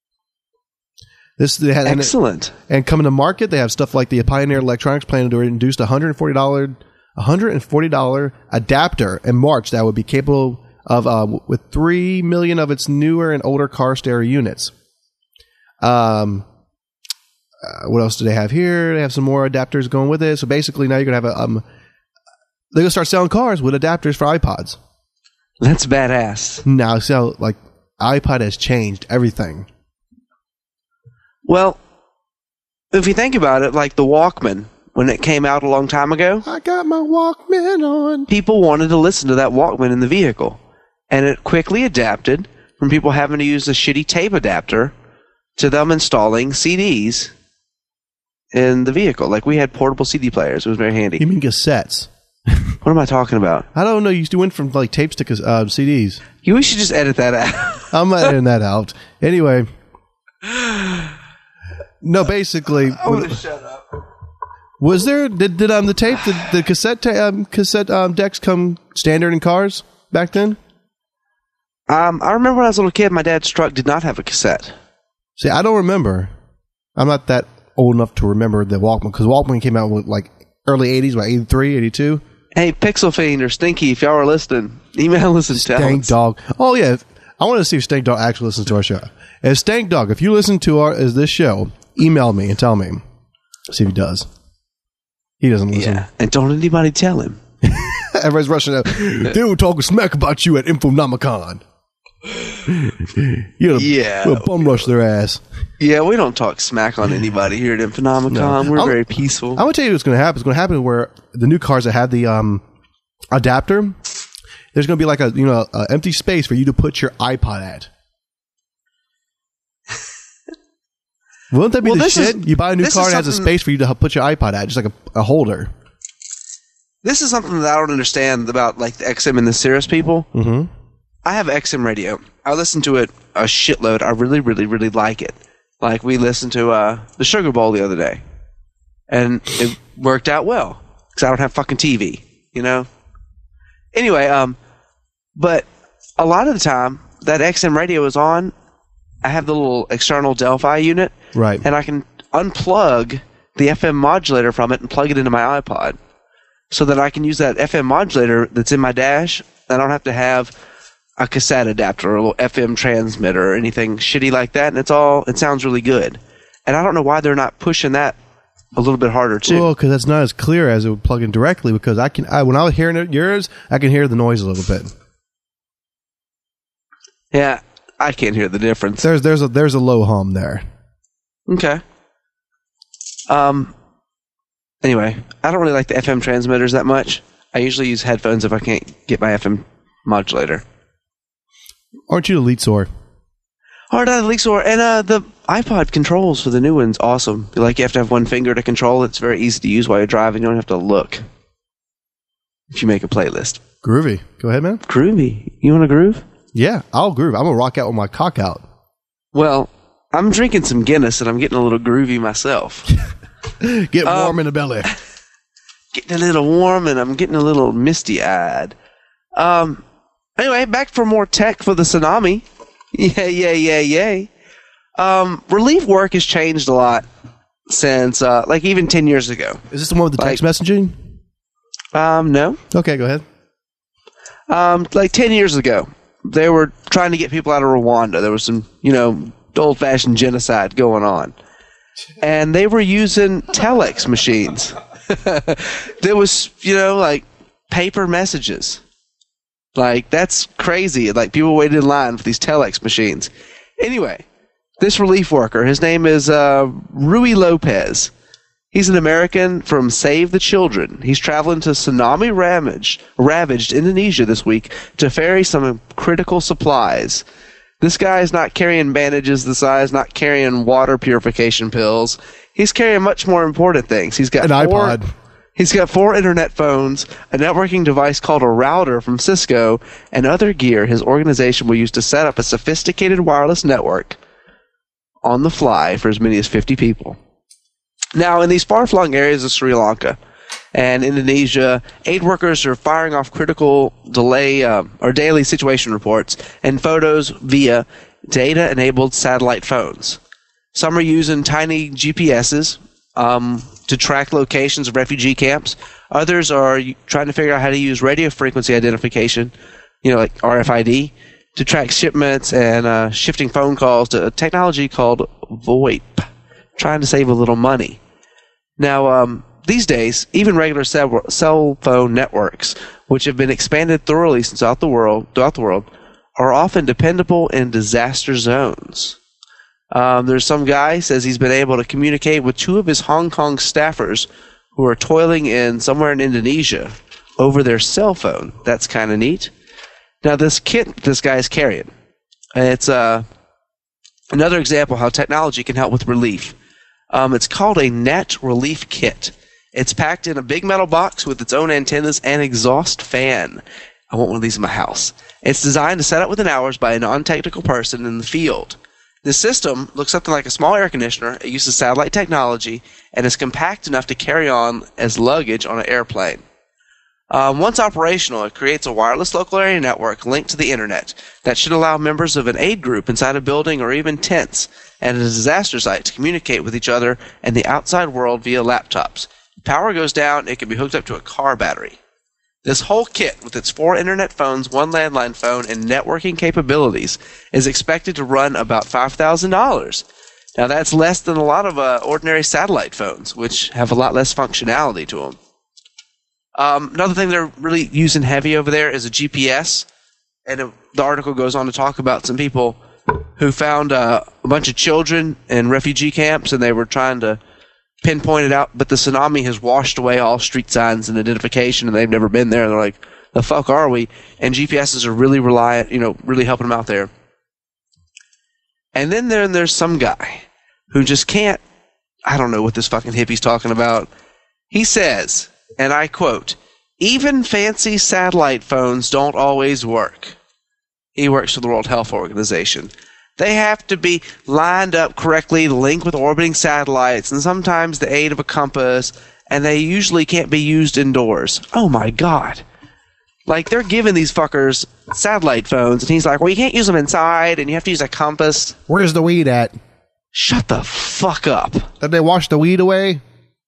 Excellent. And coming to market, they have stuff like the Pioneer Electronics planning to introduce a $140 adapter in March that would be capable with 3 million of its newer and older car stereo units. What else do they have here? They have some more adapters going with it. So basically, now you're gonna have they're gonna start selling cars with adapters for iPods. That's badass. Now, so like iPod has changed everything. Well, if you think about it, like the Walkman, when it came out a long time ago, I got my Walkman on. People wanted to listen to that Walkman in the vehicle. And it quickly adapted from people having to use a shitty tape adapter to them installing CDs in the vehicle. Like we had portable CD players. It was very handy. You mean cassettes? What am I talking about? I don't know. You went from like tapes to CDs. We should just edit that out. I'm editing that out. Anyway. No, basically. I want to shut up. Was there did the tape the cassette decks come standard in cars back then? I remember when I was a little kid, my dad's truck did not have a cassette. See, I don't remember. I'm not that old enough to remember the Walkman because Walkman came out with like early 80s, like 83, 82. Hey, Pixel Fiend or Stinky, if y'all are listening, email us and tell us. Stank Dog. Oh yeah, I want to see if Stank Dog actually listens to our show. And Stank Dog, if you listen to this show, email me and tell me. See if he does. He doesn't listen. Yeah, and don't anybody tell him. Everybody's rushing out. They were talking smack about you at Infonomicon. We'll bum rush their ass. Yeah, we don't talk smack on anybody here at Infonomicon. No. We're very peaceful. I'm going to tell you what's going to happen. It's going to happen where the new cars that have the adapter, there's going to be like a empty space for you to put your iPod at. Wouldn't that be the shit? You buy a new car and it has a space for you to put your iPod at, just like a holder. This is something that I don't understand about like the XM and the Sirius people. Mm-hmm. I have XM radio. I listen to it a shitload. I really, really, really like it. Like we listened to the Sugar Bowl the other day, and it worked out well because I don't have fucking TV, you know. Anyway, but a lot of the time that XM radio is on, I have the little external Delphi unit, right, and I can unplug the FM modulator from it and plug it into my iPod, so that I can use that FM modulator that's in my dash. I don't have to have a cassette adapter or a little FM transmitter or anything shitty like that, and it sounds really good. And I don't know why they're not pushing that a little bit harder too. Well, because that's not as clear as it would plug in directly. Because when I was hearing yours, I can hear the noise a little bit. Yeah, I can't hear the difference. There's a low hum there. Okay. Anyway, I don't really like the FM transmitters that much. I usually use headphones if I can't get my FM modulator. Aren't you the lead sore? Or not the lead sore. And the iPod controls for the new one's awesome. Like you have to have one finger to control. It's very easy to use while you're driving. You don't have to look. If you make a playlist. Groovy. Go ahead, man. Groovy. You want to groove? Yeah, I'll groove. I'm going to rock out with my cock out. Well, I'm drinking some Guinness and I'm getting a little groovy myself. Get warm in the belly. Getting a little warm and I'm getting a little misty-eyed. Anyway, back for more tech for the tsunami. Yay. Relief work has changed a lot since, like, even 10 years ago. Is this the one with the text messaging? No. Okay, go ahead. Like 10 years ago, they were trying to get people out of Rwanda. There was some, old-fashioned genocide going on. And they were using telex machines. There was, like, paper messages. Like, that's crazy. Like, people waited in line for these telex machines. Anyway, this relief worker, his name is Rui Lopez. He's an American from Save the Children. He's traveling to tsunami-ravaged Indonesia this week to ferry some critical supplies. This guy is not carrying bandages. This guy is not carrying water purification pills. He's carrying much more important things. He's got an iPod. He's got 4 internet phones, a networking device called a router from Cisco, and other gear his organization will use to set up a sophisticated wireless network on the fly for as many as 50 people. Now, in these far-flung areas of Sri Lanka and Indonesia, aid workers are firing off critical daily situation reports and photos via data-enabled satellite phones. Some are using tiny GPSs to track locations of refugee camps. Others are trying to figure out how to use radio frequency identification like RFID, to track shipments and shifting phone calls to a technology called VoIP, trying to save a little money. Now, these days, even regular cell phone networks, which have been expanded thoroughly throughout the world, are often dependable in disaster zones. There's some guy says he's been able to communicate with 2 of his Hong Kong staffers who are toiling somewhere in Indonesia over their cell phone. That's kind of neat. Now, this kit this guy is carrying, it's another example how technology can help with relief. It's called a Net Relief Kit. It's packed in a big metal box with its own antennas and exhaust fan. I want one of these in my house. It's designed to set up within hours by a non-technical person in the field. This system looks something like a small air conditioner. It uses satellite technology and is compact enough to carry on as luggage on an airplane. Once operational, it creates a wireless local area network linked to the internet that should allow members of an aid group inside a building or even tents at a disaster site to communicate with each other and the outside world via laptops. If power goes down, it can be hooked up to a car battery. This whole kit, with its 4 internet phones, 1 landline phone, and networking capabilities, is expected to run about $5,000. Now, that's less than a lot of ordinary satellite phones, which have a lot less functionality to them. Another thing they're really using heavy over there is a GPS, and the article goes on to talk about some people who found a bunch of children in refugee camps, and they were trying to pinpoint it out, but the tsunami has washed away all street signs and identification, and they've never been there. They're like, the fuck are we? And GPSs are really reliant, really helping them out there. And then there's some guy who just can't, I don't know what this fucking hippie's talking about. He says, and I quote, "Even fancy satellite phones don't always work." He works for the World Health Organization. They have to be lined up correctly to link with orbiting satellites, and sometimes the aid of a compass, and they usually can't be used indoors. Oh my God. Like, they're giving these fuckers satellite phones, and he's like, well, you can't use them inside, and you have to use a compass. Where's the weed at? Shut the fuck up. Did they wash the weed away?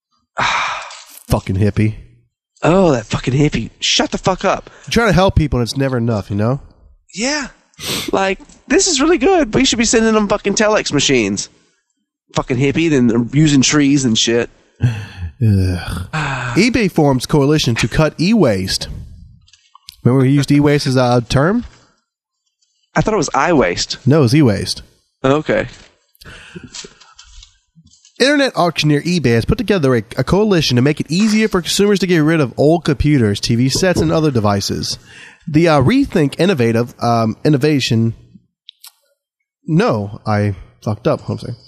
Fucking hippie. Oh, that fucking hippie. Shut the fuck up. You're trying to help people, and it's never enough, Yeah. Like, this is really good. We should be sending them fucking telex machines. Fucking hippie, then they're using trees and shit. eBay forms coalition to cut e-waste. Remember we used e-waste as a term? I thought it was I-waste. No, it was e-waste. Okay. Internet auctioneer eBay has put together a coalition to make it easier for consumers to get rid of old computers, TV sets, and other devices. The Rethink Innovation... No, I fucked up. I'm sorry.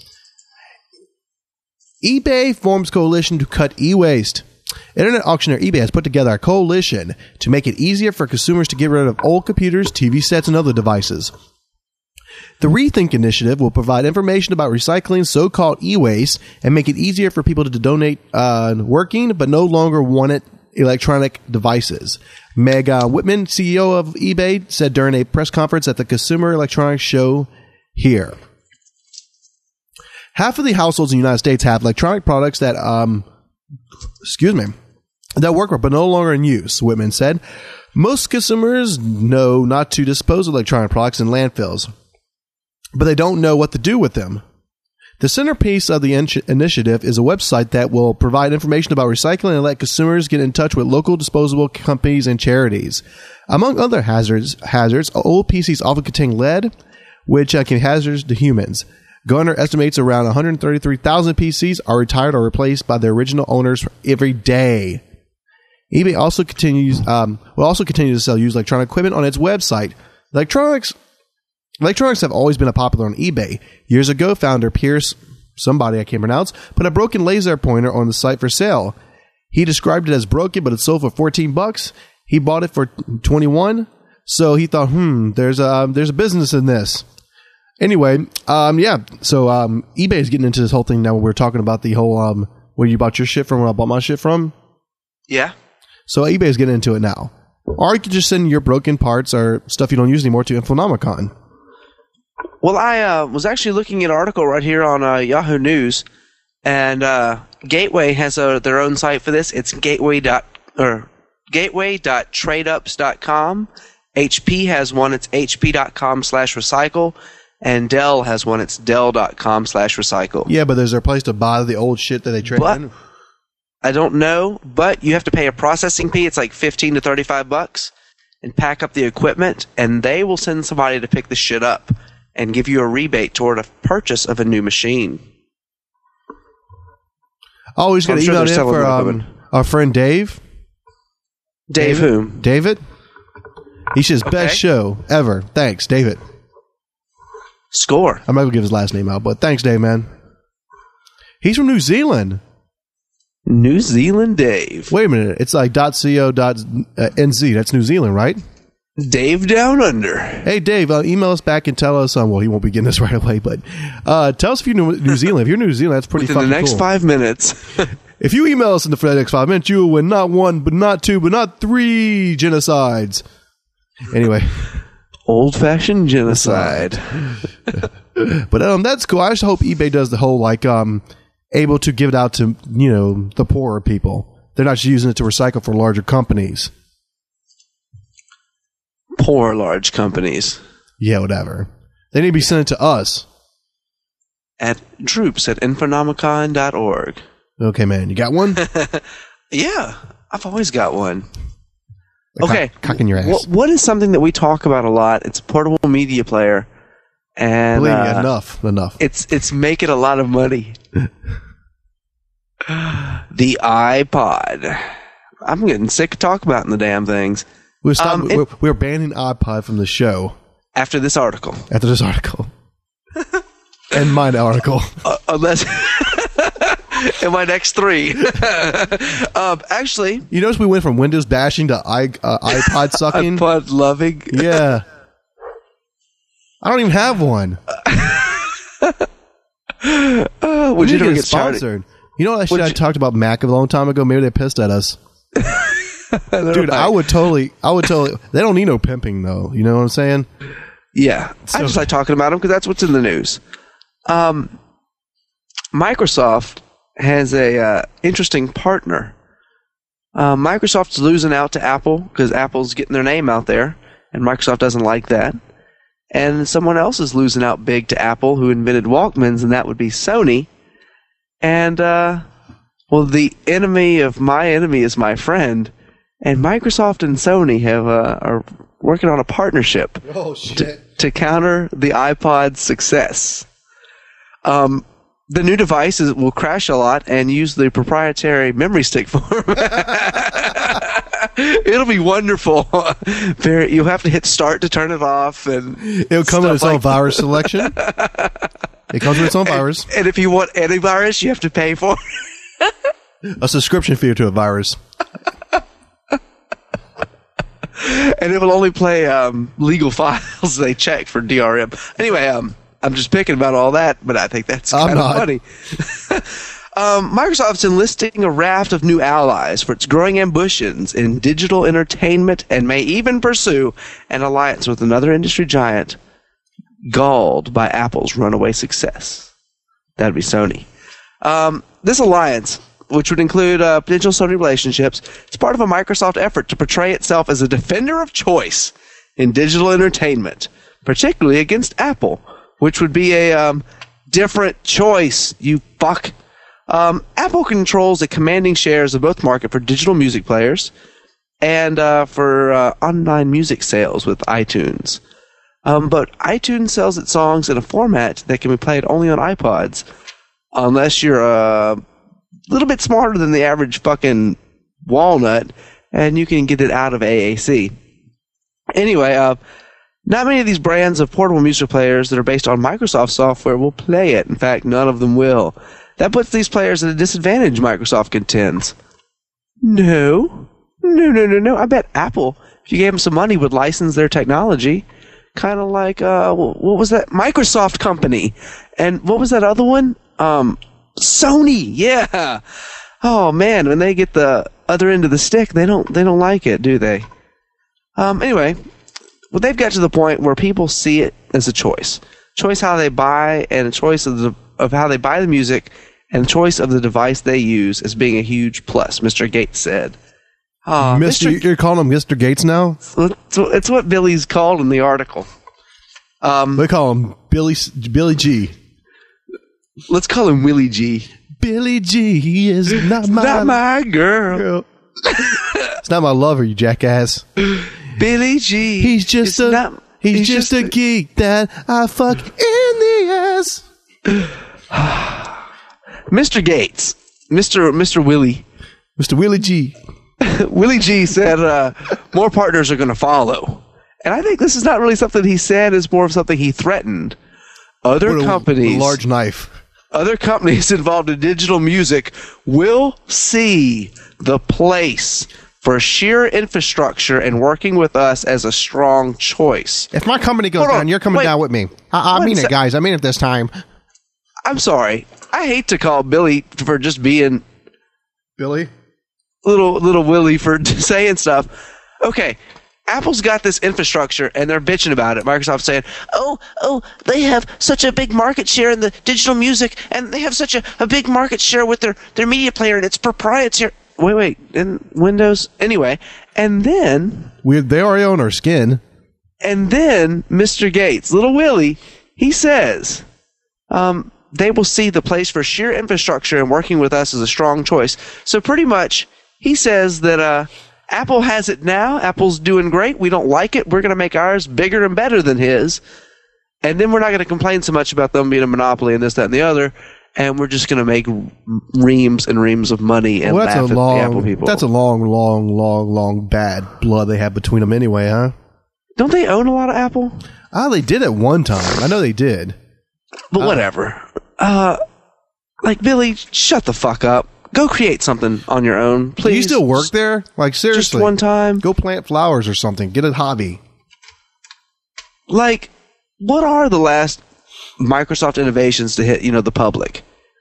eBay forms coalition to cut e-waste. Internet auctioneer eBay has put together a coalition to make it easier for consumers to get rid of old computers, TV sets, and other devices. The Rethink initiative will provide information about recycling so-called e-waste and make it easier for people to donate working but no longer wanted electronic devices. Meg Whitman, CEO of eBay, said during a press conference at the Consumer Electronics Show here. Half of the households in the United States have electronic products that that work but no longer in use, Whitman said. Most consumers know not to dispose of electronic products in landfills, but they don't know what to do with them. The centerpiece of the initiative is a website that will provide information about recycling and let consumers get in touch with local disposable companies and charities. Among other hazards, old PCs often contain lead, which can be hazardous to humans. Gartner estimates around 133,000 PCs are retired or replaced by their original owners every day. eBay also will continue to sell used electronic equipment on its website. Electronics have always been popular on eBay. Years ago, founder Pierce, somebody I can't pronounce, put a broken laser pointer on the site for sale. He described it as broken, but it sold for $14. He bought it for $21. So he thought, there's a business in this. Anyway, So eBay is getting into this whole thing now. We're talking about the whole where you bought your shit from, where I bought my shit from. Yeah. So eBay is getting into it now. Or you could just send your broken parts or stuff you don't use anymore to Infonomicon. Well, I was actually looking at an article right here on Yahoo News, and Gateway has their own site for this. It's gateway.tradeups.com, HP has one. It's hp.com/recycle. And Dell has one. It's dell.com/recycle. Yeah, but is there a place to buy the old shit that they trade in? I don't know, but you have to pay a processing fee. It's like $15 to $35 and pack up the equipment, and they will send somebody to pick the shit up and give you a rebate toward a purchase of a new machine. Oh, he's got to email in for our friend Dave. Dave whom? David? He's his best show ever. Thanks, David. Score. I'm not going to give his last name out, but thanks, Dave, man. He's from New Zealand. New Zealand Dave. Wait a minute. It's like .co.nz. That's New Zealand, right? Dave Down Under. Hey, Dave, email us back and tell us, well, he won't be getting this right away, but tell us if you're New Zealand. If you're New Zealand, that's pretty fucking cool. Within the next 5 minutes. If you email us for the next 5 minutes, you will win not one, but not two, but not three genocides. Anyway. Old-fashioned genocide. But that's cool. I just hope eBay does the whole, able to give it out to, the poorer people. They're not just using it to recycle for larger companies. Poor large companies. Yeah, whatever. They need to be sent it to us. At troops@infonomicon.org. Okay, man. You got one? Yeah. I've always got one. Okay. Cocking your ass. What is something that we talk about a lot? It's a portable media player. And believe me, enough. It's making a lot of money. The iPod. I'm getting sick of talking about the damn things. We're banning iPod from the show. After this article. And my article. Unless... in my next 3. Actually... You notice we went from Windows bashing to iPod sucking? iPod loving? Yeah. I don't even have one. Would you ever get sponsored? You know that shit I talked about Mac a long time ago? Maybe they pissed at us. Dude, I would totally. They don't need no pimping, though. You know what I'm saying? Yeah. I just like talking about them because that's what's in the news. Microsoft has a interesting partner. Microsoft's losing out to Apple because Apple's getting their name out there, and Microsoft doesn't like that. And someone else is losing out big to Apple, who invented Walkmans, and that would be Sony. And, the enemy of my enemy is my friend. And Microsoft and Sony are working on a partnership to counter the iPod's success. The new devices will crash a lot and use the proprietary memory stick format. It'll be wonderful. You'll have to hit start to turn it off, and it'll come with its own virus selection. It comes with its own virus. And if you want antivirus, you have to pay for it. A subscription fee to a virus. And it will only play legal files they check for DRM. Anyway, I'm just picking about all that, but I think that's kind of funny. Microsoft's enlisting a raft of new allies for its growing ambitions in digital entertainment and may even pursue an alliance with another industry giant galled by Apple's runaway success. That'd be Sony. This alliance, which would include potential Sony relationships, is part of a Microsoft effort to portray itself as a defender of choice in digital entertainment, particularly against Apple, which would be a different choice, you fuck. Apple controls the commanding shares of both market for digital music players and for online music sales with iTunes. But iTunes sells its songs in a format that can be played only on iPods, unless you're a little bit smarter than the average fucking walnut, and you can get it out of AAC. Anyway, not many of these brands of portable music players that are based on Microsoft software will play it. In fact, none of them will. That puts these players at a disadvantage, Microsoft contends. No. I bet Apple, if you gave them some money, would license their technology. Kind of like, what was that? Microsoft company. And what was that other one? Sony. Yeah. Oh, man, when they get the other end of the stick, they don't like it, do they? Anyway, well, they've got to the point where people see it as a choice. Choice how they buy, and a choice of how they buy the music, and a choice of the device they use as being a huge plus, Mr. Gates said. You're calling him Mr. Gates now? It's what Billy's called in the article. They call him Billy G. Let's call him Willie G. Billy G is not my girl. It's not my lover, you jackass. Billy G. He's just a geek that I fuck in the ass. Mr. Gates. Mr. Willie. Mr. Willie G. Willie G said more partners are going to follow. And I think this is not really something he said. It's more of something he threatened. Other companies... A large knife. Other companies involved in digital music will see the place for sheer infrastructure and working with us as a strong choice. If my company goes down, you're coming down with me. I mean it, guys. I mean it this time. I'm sorry. I hate to call Billy for just being... Billy? Little Willie for saying stuff. Okay, Apple's got this infrastructure, and they're bitching about it. Microsoft's saying, oh, they have such a big market share in the digital music, and they have such a big market share with their media player, and it's proprietary. Wait, in Windows? Anyway, and then... They already own our skin. And then Mr. Gates, little Willie, he says, they will see the place for sheer infrastructure and working with us as a strong choice. So pretty much, he says that... Apple has it now. Apple's doing great. We don't like it. We're going to make ours bigger and better than his. And then we're not going to complain so much about them being a monopoly and this, that, and the other. And we're just going to make reams and reams of money and laugh at the Apple people. That's a long bad blood they have between them anyway, huh? Don't they own a lot of Apple? They did at one time. I know they did. But whatever. Billy, shut the fuck up. Go create something on your own, please. Do you still work there? Like, seriously. Just one time. Go plant flowers or something. Get a hobby. Like, what are the last Microsoft innovations to hit, the public?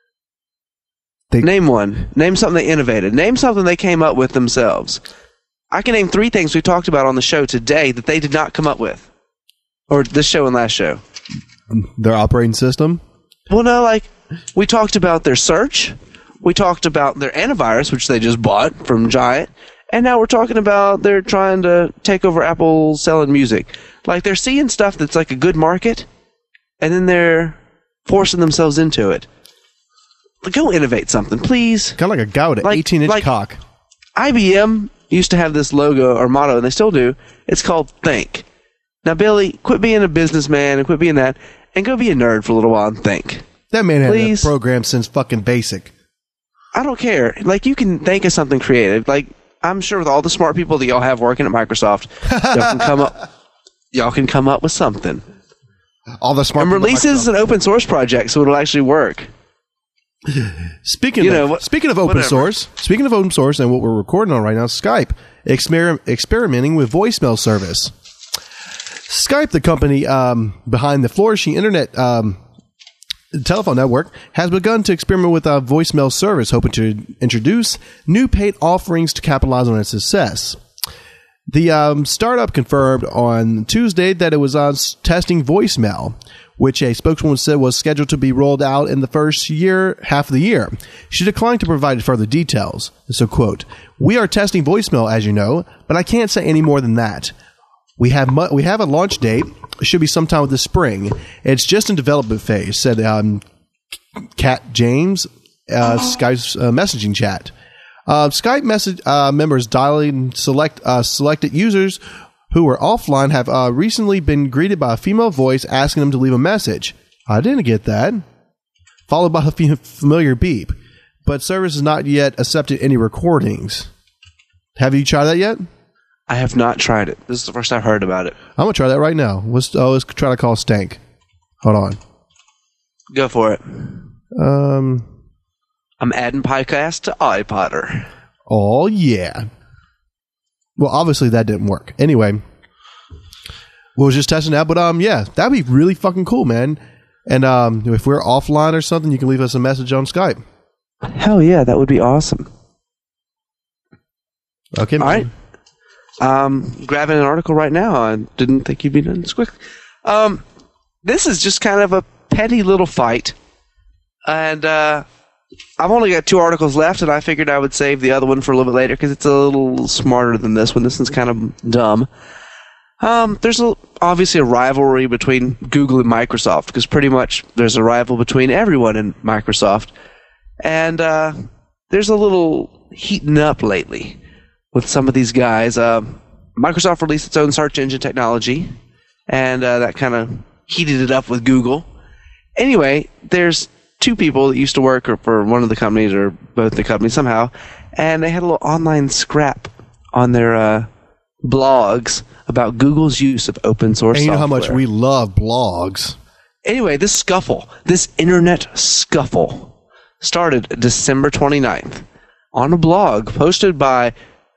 Name one. Name something they innovated. Name something they came up with themselves. I can name 3 things we talked about on the show today that they did not come up with. Or this show and last show. Their operating system? Well, no, we talked about their search. We talked about their antivirus, which they just bought from Giant. And now we're talking about they're trying to take over Apple selling music. They're seeing stuff that's like a good market, and then they're forcing themselves into it. Go innovate something, please. Kind of like a guy with an 18-inch cock. IBM used to have this logo or motto, and they still do. It's called Think. Now, Billy, quit being a businessman and quit being that, and go be a nerd for a little while and think. That man had a program since fucking BASIC. I don't care. You can think of something creative. I'm sure with all the smart people that y'all have working at Microsoft, y'all can come up with something. All the smart and releases an open source project, so it'll actually work. Speaking of open source, and what we're recording on right now, Skype experimenting with voicemail service. Skype, the company behind the flourishing internet telephone network, has begun to experiment with a voicemail service, hoping to introduce new paid offerings to capitalize on its success. The startup confirmed on Tuesday that it was testing voicemail, which a spokeswoman said was scheduled to be rolled out in the first half of the year. She declined to provide further details. So, quote, "We are testing voicemail, as you know, but I can't say any more than that. We have a launch date. It should be sometime this spring. It's just in development phase," said Kat James, Skype's messaging chat. Skype message members dialing selected users who were offline have recently been greeted by a female voice asking them to leave a message. I didn't get that. Followed by a familiar beep. But service has not yet accepted any recordings. Have you tried that yet? I have not tried it. This is the first I've heard about it. I'm going to try that right now. Let's try to call Stank. Hold on. Go for it. I'm adding podcast to iPodder. Oh, yeah. Well, obviously that didn't work. Anyway, we were just testing that. But, yeah, that'd be really fucking cool, man. And if we're offline or something, you can leave us a message on Skype. Hell yeah, that would be awesome. Okay. All right. Grabbing an article right now. I didn't think you'd be done this quickly. This is just kind of a petty little fight. And I've only got 2 articles left, and I figured I would save the other one for a little bit later because it's a little smarter than this one. This one's kind of dumb. There's obviously a rivalry between Google and Microsoft because pretty much there's a rival between everyone in Microsoft. And there's a little heating up lately with some of these guys. Microsoft released its own search engine technology, and that kind of heated it up with Google. Anyway, there's 2 people that used to work for one of the companies or both the companies somehow, and they had a little online scrap on their blogs about Google's use of open source software. And you know how much we love blogs. Anyway, this internet scuffle, started December 29th on a blog posted by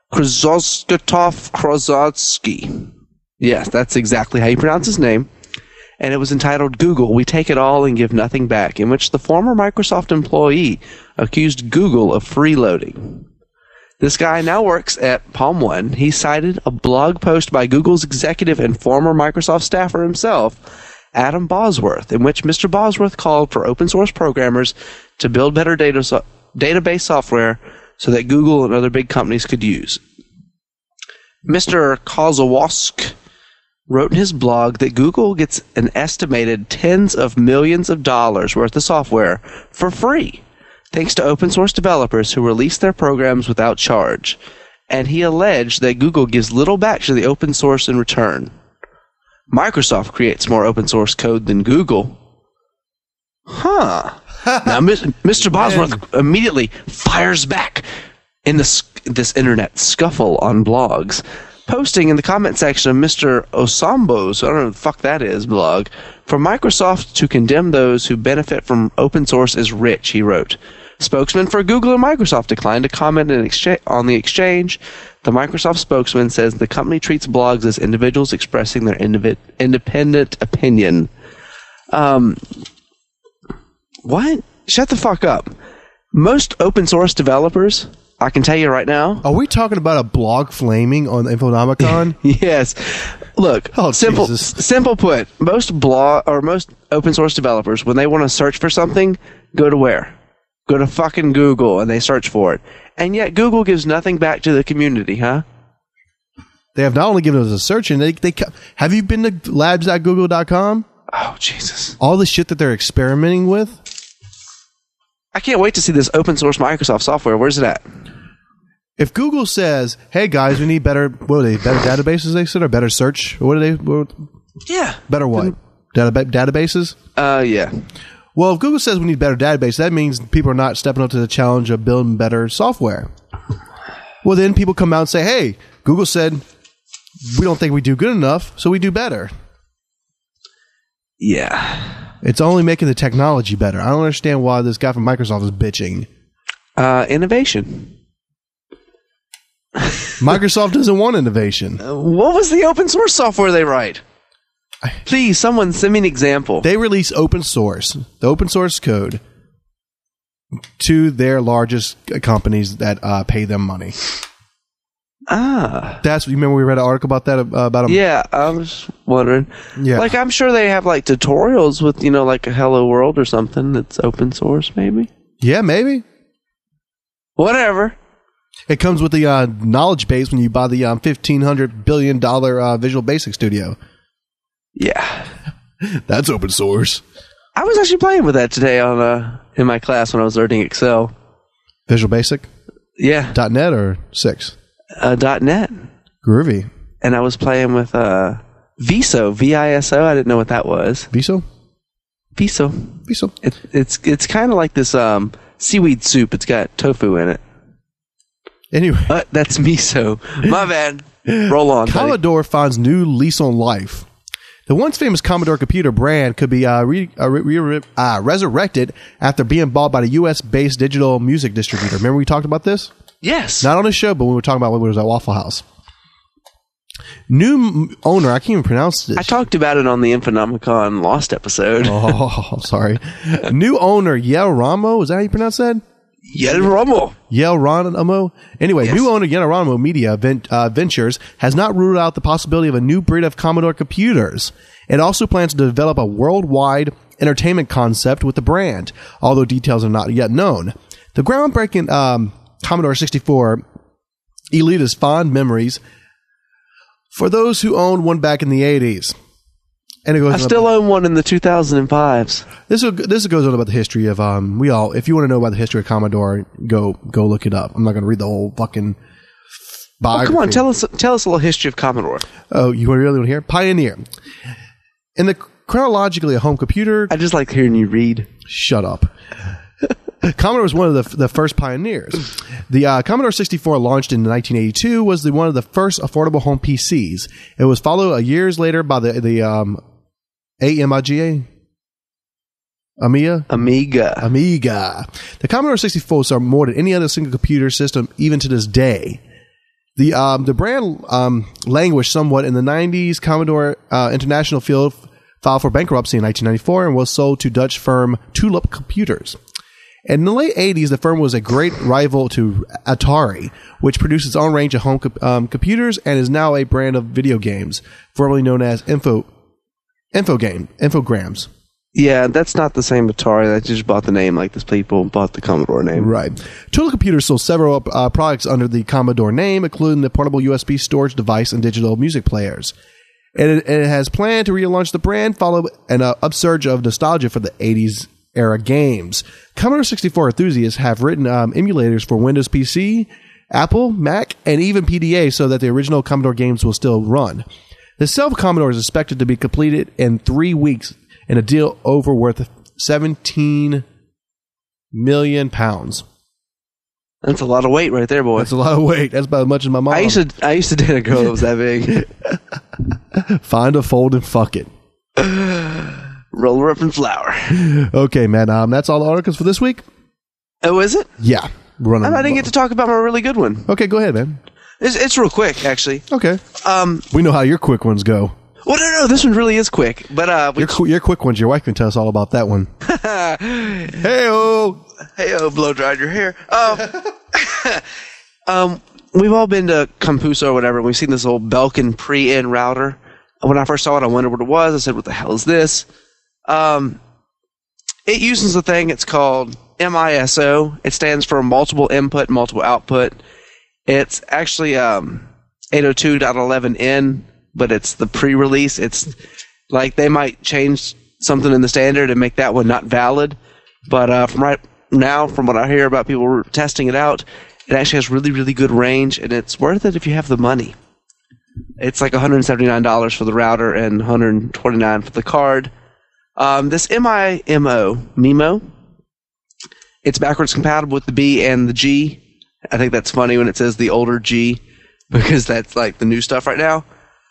Krzoskotov. Yes, that's exactly how you pronounce his name. And it was entitled Google, We Take It All and Give Nothing Back, in which the former Microsoft employee accused Google of freeloading. This guy now works at Palm One. He cited a blog post by Google's executive and former Microsoft staffer himself, Adam Bosworth, in which Mr. Bosworth called for open source programmers to build better database software so that Google and other big companies could use. Mr. Kozłowski wrote in his blog that Google gets an estimated tens of millions of dollars worth of software for free, thanks to open source developers who release their programs without charge. And he alleged that Google gives little back to the open source in return. Microsoft creates more open source code than Google. Huh. Now, Mr. Bosworth immediately fires back in this internet scuffle on blogs, posting in the comment section of Mr. Osambo's, I don't know what the fuck that is, blog, for Microsoft to condemn those who benefit from open source is rich, he wrote. Spokesman for Google and Microsoft declined to comment on the exchange. The Microsoft spokesman says the company treats blogs as individuals expressing their independent opinion. What? Shut the fuck up. Most open source developers, I can tell you right now. Are we talking about a blog flaming on Infonomicon? Yes. Look, simple put, most open source developers, when they want to search for something, go to where? Go to fucking Google and they search for it. And yet Google gives nothing back to the community, huh? They have not only given us a search, and they have you been to labs.google.com? Oh, Jesus. All the shit that they're experimenting with? I can't wait to see this open source Microsoft software. Where's it at? If Google says, "Hey guys, we need better databases," they said, or better search, Yeah. Better what? Databases? Yeah. Well, if Google says we need better databases, that means people are not stepping up to the challenge of building better software. Well, then people come out and say, "Hey, Google said we don't think we do good enough, so we do better." Yeah. It's only making the technology better. I don't understand why this guy from Microsoft is bitching. Innovation. Microsoft doesn't want innovation. What was the open source software they write? Please, someone send me an example. They release the open source code, to their largest companies that pay them money. That's you remember we read an article about that about them? Yeah, I was wondering. Yeah, like I'm sure they have like tutorials with like a Hello World or something that's open source, maybe. Yeah, maybe. Whatever. It comes with the knowledge base when you buy the $1,500 billion Visual Basic Studio. Yeah, that's open source. I was actually playing with that today in my class when I was learning Excel. Visual Basic? Yeah. .NET or 6? .NET. Groovy. And I was playing with Viso, V-I-S-O. I didn't know what that was. Viso. It's kind of like this seaweed soup. It's got tofu in it. Anyway. That's miso. My bad. Roll on. Commodore finds new lease on life. The once famous Commodore computer brand could be resurrected after being bought by the U.S.-based digital music distributor. Remember we talked about this? Yes. Not on the show, but we were talking about when it was at Waffle House. New owner, I can't even pronounce this. I talked about it on the Infonomicon Lost episode. Oh, sorry. New owner, Yel Ramo, is that how you pronounce that? Yel Ramo. Anyway, yes. New owner Yel Ramo Media Ventures has not ruled out the possibility of a new breed of Commodore computers. It also plans to develop a worldwide entertainment concept with the brand, although details are not yet known. The groundbreaking Commodore 64 elitist fond memories for those who owned one back in the 80s. And it goes I still own one in the 2005s. This goes on about the history of if you want to know about the history of Commodore, go look it up. I'm not going to read the whole fucking biography. Come on, tell us a little history of Commodore. Oh, you really want to hear? Pioneer. In the chronologically a home computer. I just like hearing you read. Shut up. Commodore was one of the first pioneers. The Commodore 64, launched in 1982, was one of the first affordable home PCs. It was followed years later by the Amiga. The Commodore 64 saw more than any other single computer system, even to this day. The brand languished somewhat in the 90s. Commodore International filed for bankruptcy in 1994 and was sold to Dutch firm Tulip Computers. In the late 80s, the firm was a great rival to Atari, which produced its own range of home computers and is now a brand of video games, formerly known as Infogrames. Yeah, that's not the same Atari. They just bought the name like these people bought the Commodore name. Right. Tulip Computers sold several products under the Commodore name, including the portable USB storage device and digital music players. And it has planned to relaunch the brand, follow an upsurge of nostalgia for the 80s era games. Commodore 64 enthusiasts have written emulators for Windows PC, Apple, Mac, and even PDA so that the original Commodore games will still run. The sale of Commodore is expected to be completed in 3 weeks in a deal over worth £17 million. That's a lot of weight right there, boy. That's a lot of weight. That's about as much as my mom. I used to date a girl that was that big. Find a fold and fuck it. Roll her up in flour. Okay, man. That's all the articles for this week. Oh, is it? Yeah. I didn't get to talk about my really good one. Okay, go ahead, man. It's real quick, actually. Okay. We know how your quick ones go. Well, no, this one really is quick. But your quick ones, your wife can tell us all about that one. Hey-oh, blow dried your hair. We've all been to Compusa or whatever, and we've seen this old Belkin pre-in router. When I first saw it, I wondered what it was. I said, what the hell is this? It uses a thing, it's called MISO. It stands for multiple input, multiple output. It's actually 802.11n, but it's the pre-release. It's like they might change something in the standard and make that one not valid. But from right now, from what I hear about people testing it out, it actually has really, really good range, and it's worth it if you have the money. It's like $179 for the router and $129 for the card. This MIMO, it's backwards compatible with the B and the G. I think that's funny when it says the older G, because that's like the new stuff right now.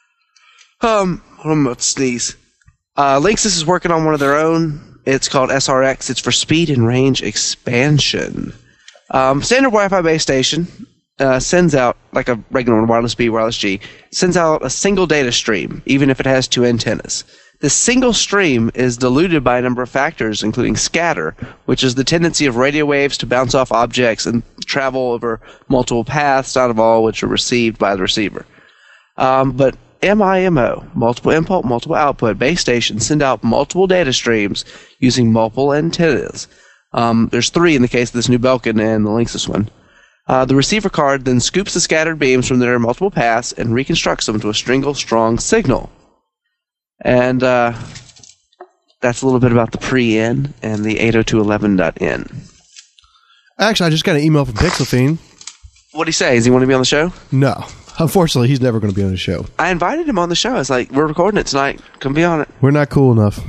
I'm about to sneeze. Linksys is working on one of their own. It's called SRX. It's for speed and range expansion. Standard Wi-Fi base station sends out, like a regular wireless B, wireless G, sends out a single data stream, even if it has two antennas. This single stream is diluted by a number of factors, including scatter, which is the tendency of radio waves to bounce off objects and travel over multiple paths, not of all which are received by the receiver. But MIMO, multiple input, multiple output, base stations send out multiple data streams using multiple antennas. There's 3 in the case of this new Belkin and the Linksys one. The receiver card then scoops the scattered beams from their multiple paths and reconstructs them to a strong signal. And that's a little bit about the pre-in and the 802.11.n. Actually, I just got an email from Pixel Fiend. What'd he say? Does he want to be on the show? No. Unfortunately, he's never going to be on the show. I invited him on the show. I was like, we're recording it tonight. Come be on it. We're not cool enough.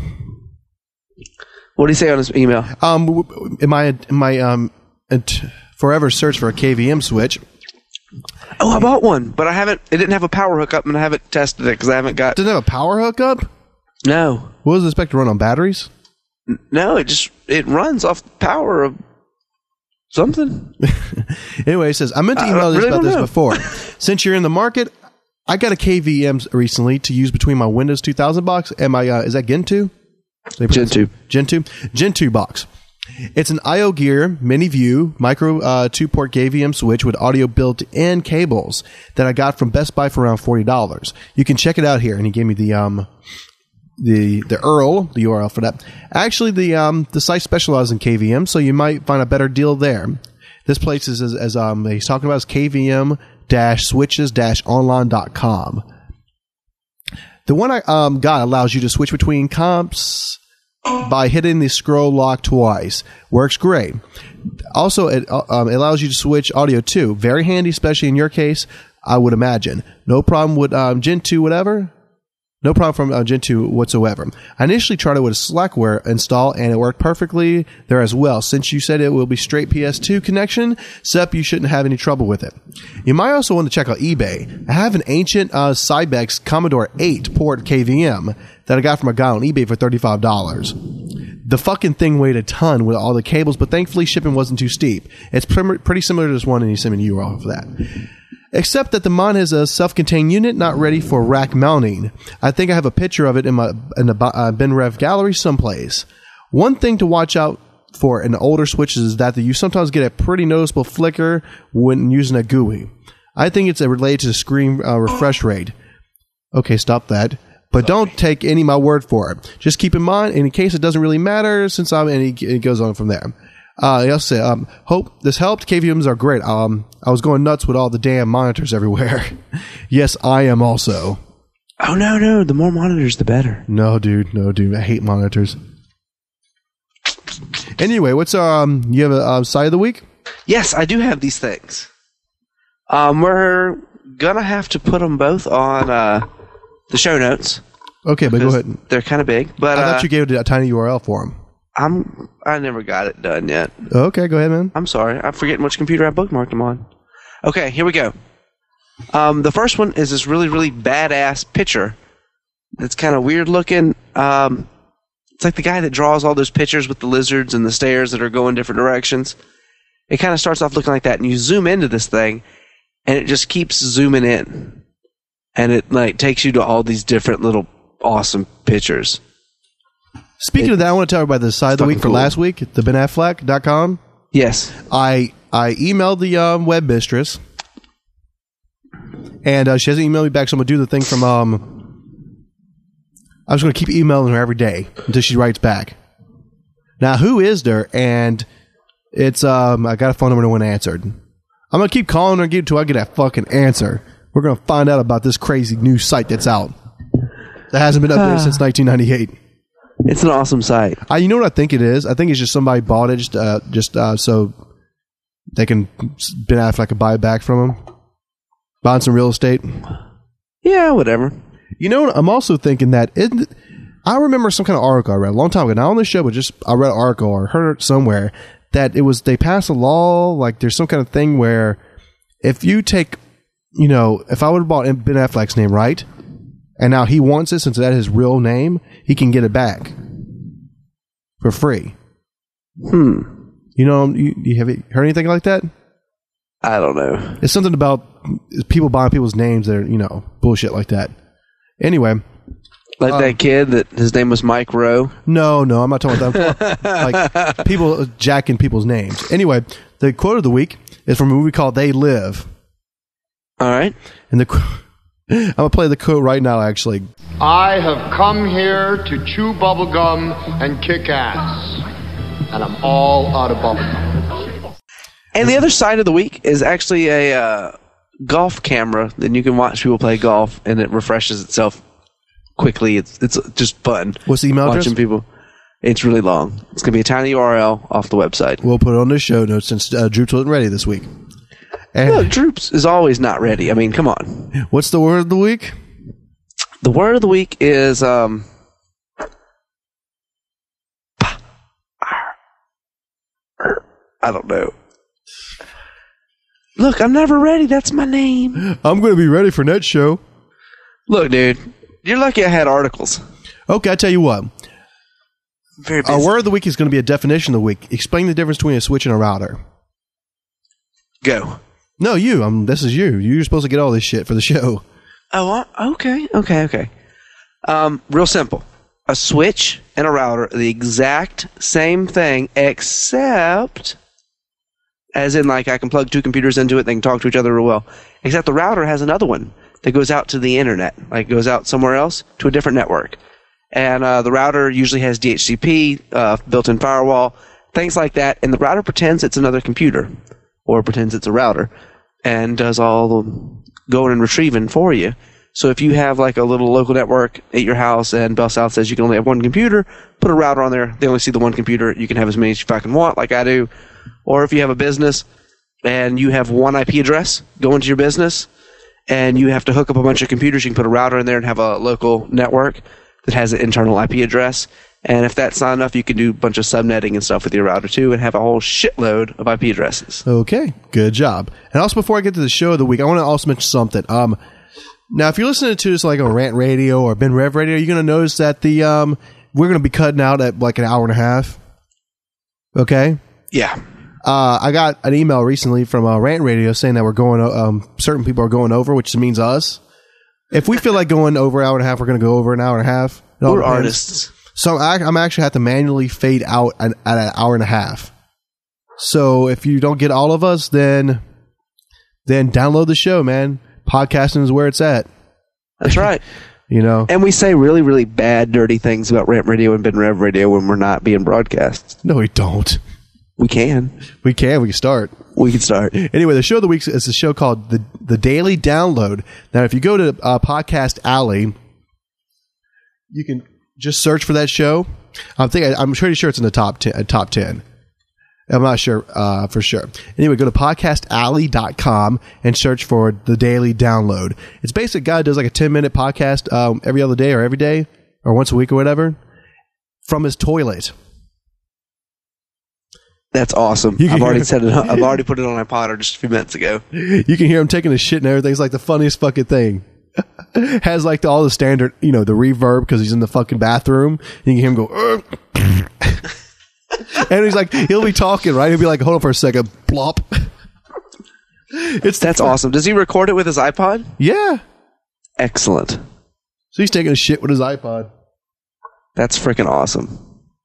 What did he say on his email? In my forever search for a KVM switch. Oh, I bought one, but it didn't have a power hookup, and I haven't tested it because I haven't got... Didn't have a power hookup? No. What was it expected to run on batteries? No, it runs off the power of something. Anyway, it says, I meant to email you about this before. Since you're in the market, I got a KVM recently to use between my Windows 2000 box and my, is that Gen 2? Gen 2. Gen 2 box. It's an IO Gear Mini View micro 2-port KVM switch with audio built-in cables that I got from Best Buy for around $40. You can check it out here. And he gave me the URL, the URL for that. Actually, the site specializes in KVM, so you might find a better deal there. This place is as he's talking about is kvm-switches-online.com. The one I got allows you to switch between comps by hitting the scroll lock twice. Works great. Also, it allows you to switch audio too. Very handy, especially in your case, I would imagine. No problem with Gentoo whatever. No problem from Gentoo whatsoever. I initially tried it with a Slackware install, and it worked perfectly there as well. Since you said it will be straight PS2 connection, SEP, you shouldn't have any trouble with it. You might also want to check out eBay. I have an ancient Cybex Commodore 8 port KVM that I got from a guy on eBay for $35. The fucking thing weighed a ton with all the cables, but thankfully shipping wasn't too steep. It's pretty similar to this one, and he's sending you off of that. Except that the mod is a self-contained unit, not ready for rack mounting. I think I have a picture of it in the BenRev gallery someplace. One thing to watch out for in older switches is that you sometimes get a pretty noticeable flicker when using a GUI. I think it's related to the screen refresh rate. Okay, stop that. But don't take any my word for it. Just keep in mind, in case it doesn't really matter, since it goes on from there. I'll say, hope this helped. KVMs are great. I was going nuts with all the damn monitors everywhere. Yes, I am also. Oh, no. The more monitors, the better. No, dude. I hate monitors. Anyway, what's, you have a side of the week? Yes, I do have these things. We're gonna have to put them both on, the show notes. Okay, but go ahead. They're kind of big, but I thought you gave it a tiny URL for them. I never got it done yet. Okay, go ahead, man. I'm sorry. I'm forgetting which computer I bookmarked them on. Okay, here we go. The first one is this really, really badass picture. It's kind of weird looking. It's like the guy that draws all those pictures with the lizards and the stairs that are going different directions. It kind of starts off looking like that, and you zoom into this thing, and it just keeps zooming in. And it takes you to all these different little awesome pictures. Speaking of that, I want to tell everybody the side of the week for last week, the BenAffleck.com. Yes. I emailed the web mistress, and she hasn't emailed me back, so I'm going to do the thing from... I was going to keep emailing her every day until she writes back. Now, who is there? And it's... I got a phone number no one answered. I'm going to keep calling her until I get that fucking answer. We're going to find out about this crazy new site that's out. That hasn't been updated since 1998. It's an awesome site. You know what I think it is? I think it's just somebody bought it just so they can Ben Affleck buy it back from them. Buying some real estate. Yeah, whatever. You know what? I'm also thinking that I remember some kind of article I read a long time ago, not on this show, but just I read an article or heard it somewhere that they passed a law, like there's some kind of thing where if you take, if I would have bought Ben Affleck's name, right? And now he wants it, since that is his real name, he can get it back for free. You have you heard anything like that? I don't know. It's something about people buying people's names that are, bullshit like that. Anyway. Like that kid that his name was Mike Rowe? No, I'm not talking about that. Like people jacking people's names. Anyway, the quote of the week is from a movie called They Live. All right. And I'm going to play the quote right now, actually. I have come here to chew bubblegum and kick ass. And I'm all out of bubblegum. And the other side of the week is actually a golf camera. Then you can watch people play golf, and it refreshes itself quickly. It's just fun. What's the email watching address? People. It's really long. It's going to be a tiny URL off the website. We'll put it on the show notes since Droops wasn't ready this week. And look, Droops is always not ready. I mean, come on. What's the word of the week? The word of the week is I don't know. Look, I'm never ready. That's my name. I'm going to be ready for next show. Look, dude, you're lucky I had articles. Okay, I tell you what. Very busy. Our word of the week is going to be a definition of the week. Explain the difference between a switch and a router. Go. No, you. This is you. You're supposed to get all this shit for the show. Oh, okay. Real simple. A switch and a router are the exact same thing, except, as in, like, I can plug two computers into it, they can talk to each other real well. Except the router has another one that goes out to the internet, like goes out somewhere else to a different network. And the router usually has DHCP, built-in firewall, things like that, and the router pretends it's another computer. or pretends it's a router and does all the going and retrieving for you. So if you have like a little local network at your house and Bell South says you can only have one computer, put a router on there. They only see the one computer. You can have as many as you fucking want, like I do. Or if you have a business and you have one IP address, go into your business and you have to hook up a bunch of computers, you can put a router in there and have a local network that has an internal IP address. And if that's not enough, you can do a bunch of subnetting and stuff with your router too and have a whole shitload of IP addresses. Okay, good job. And also, before I get to the show of the week, I want to also mention something. Now, if you're listening to this like on Rant Radio or Ben Rev Radio, you're going to notice that the we're going to be cutting out at like an hour and a half. Okay? Yeah. I got an email recently from Rant Radio saying that we're going. Certain people are going over, which means us. If we feel like going over an hour and a half, we're going to go over an hour and a half. We're artists. So I'm actually have to manually fade out at an hour and a half. So if you don't get all of us, then download the show, man. Podcasting is where it's at. That's right. You know, and we say really, really bad, dirty things about Rant Radio and Ben Rev Radio when we're not being broadcast. No, we don't. We can. We can start. We can start. Anyway, the show of the week is a show called The Daily Download. Now, if you go to Podcast Alley, you can just search for that show. I'm pretty sure it's in the top 10. I'm not sure for sure. Anyway, go to podcastalley.com and search for The Daily Download. It's basically a guy who does like a 10-minute podcast every other day or every day or once a week or whatever from his toilet. That's awesome. I've already set it up. I've already put it on my Podder just a few minutes ago. You can hear him taking a shit and everything. It's like the funniest fucking thing. Has like all the standard, the reverb because he's in the fucking bathroom. You can hear him go, and he's like, he'll be talking, right? He'll be like, hold on for a second, plop. That's awesome. Does he record it with his iPod? Yeah. Excellent. So he's taking a shit with his iPod. That's freaking awesome.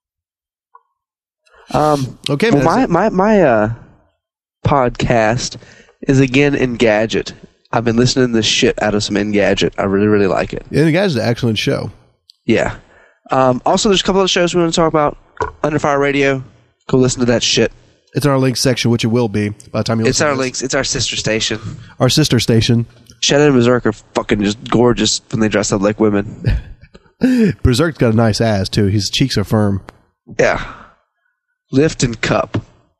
Okay, well, my podcast is again Engadget. I've been listening to the shit out of some Engadget. I really, really like it. Engadget's an excellent show. Yeah. Also, there's a couple of shows we want to talk about. Under Fire Radio. Go listen to that shit. It's in our links section, which it will be by the time you listen. It's our links. It's our sister station. Our sister station. Shannon and Berserk are fucking just gorgeous when they dress up like women. Berserk's got a nice ass, too. His cheeks are firm. Yeah. Lift and cup.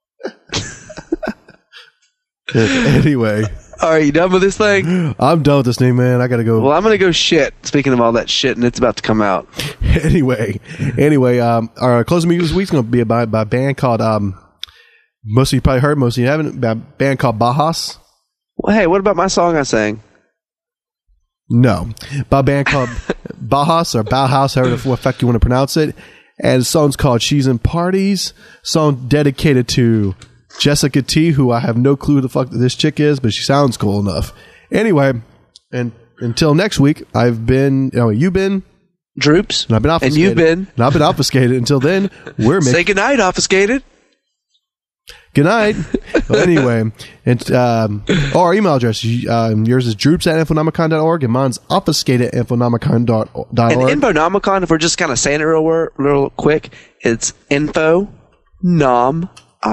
Anyway. Are you done with this thing? I'm done with this thing, man. I gotta go. Well, I'm gonna go shit. Speaking of all that shit, and it's about to come out. Anyway, our closing music this week's gonna be by a band called most of you probably heard, most of you haven't. A band called Bajas. Well, hey, what about my song I sang? No, by a band called Bajas or Bauhaus, however the fuck you want to pronounce it. And the song's called "She's in Parties." Song dedicated to Jessica T, who I have no clue who the fuck this chick is, but she sounds cool enough. Anyway, and until next week, you've been Droops, and I've been obfuscated. And you've been, and I've been obfuscated. Until then, we're say goodnight, obfuscated. Good night. Well, anyway, and our email address, yours is droops@infonomicon.org, and mine's obfuscated@infonomicon.org. And Infonomicon, if we're just kind of saying it real quick, it's Infonomicon.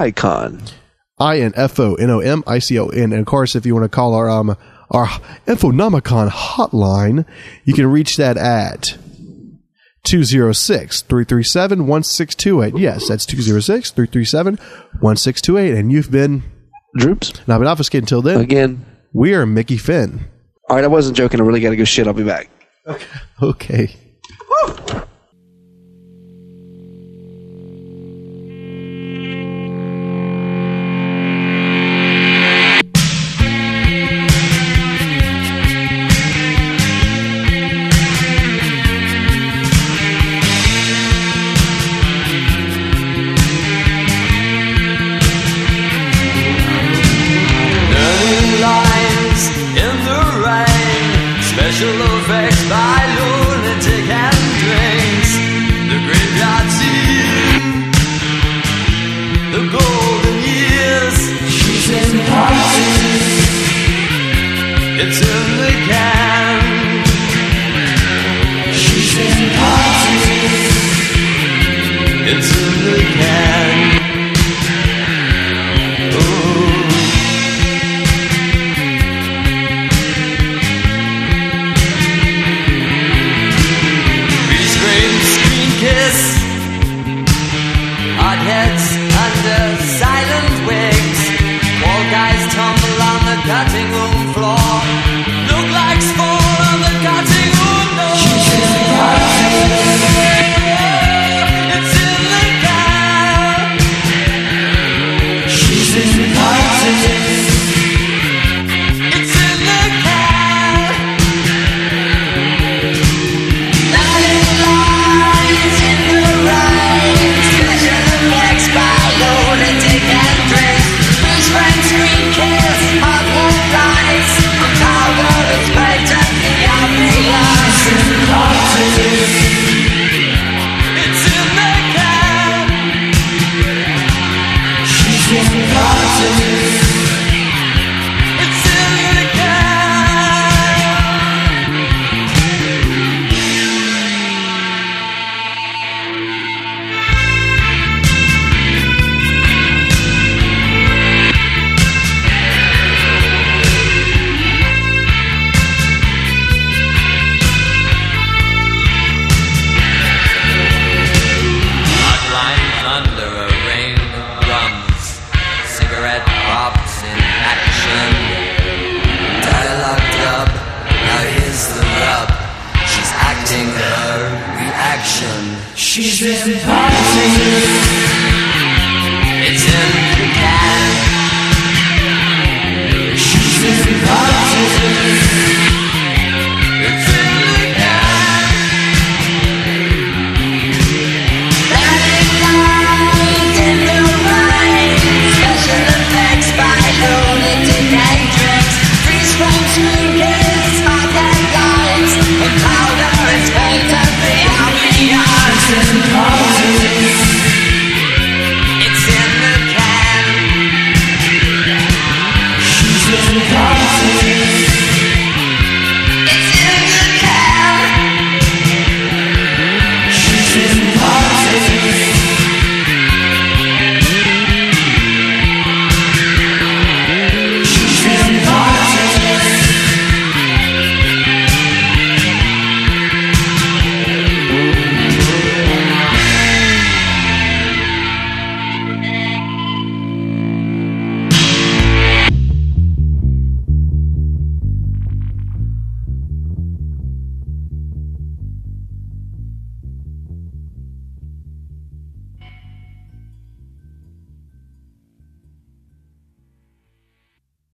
INFONOMICON. And of course, if you want to call our Infonomicon hotline, you can reach that at 206-337-1628. Yes, that's 206-337-1628. And you've been Droops. And I've been obfuscated until then. Again, we are Mickey Finn. All right, I wasn't joking. I really got to go shit. I'll be back. Okay. Woo! It's in the can. Ooh. She's in politics. It's in the can. She's in politics. It's in the can. Panic light in the mind. Special effects by lunatic entrance. Freeze frames to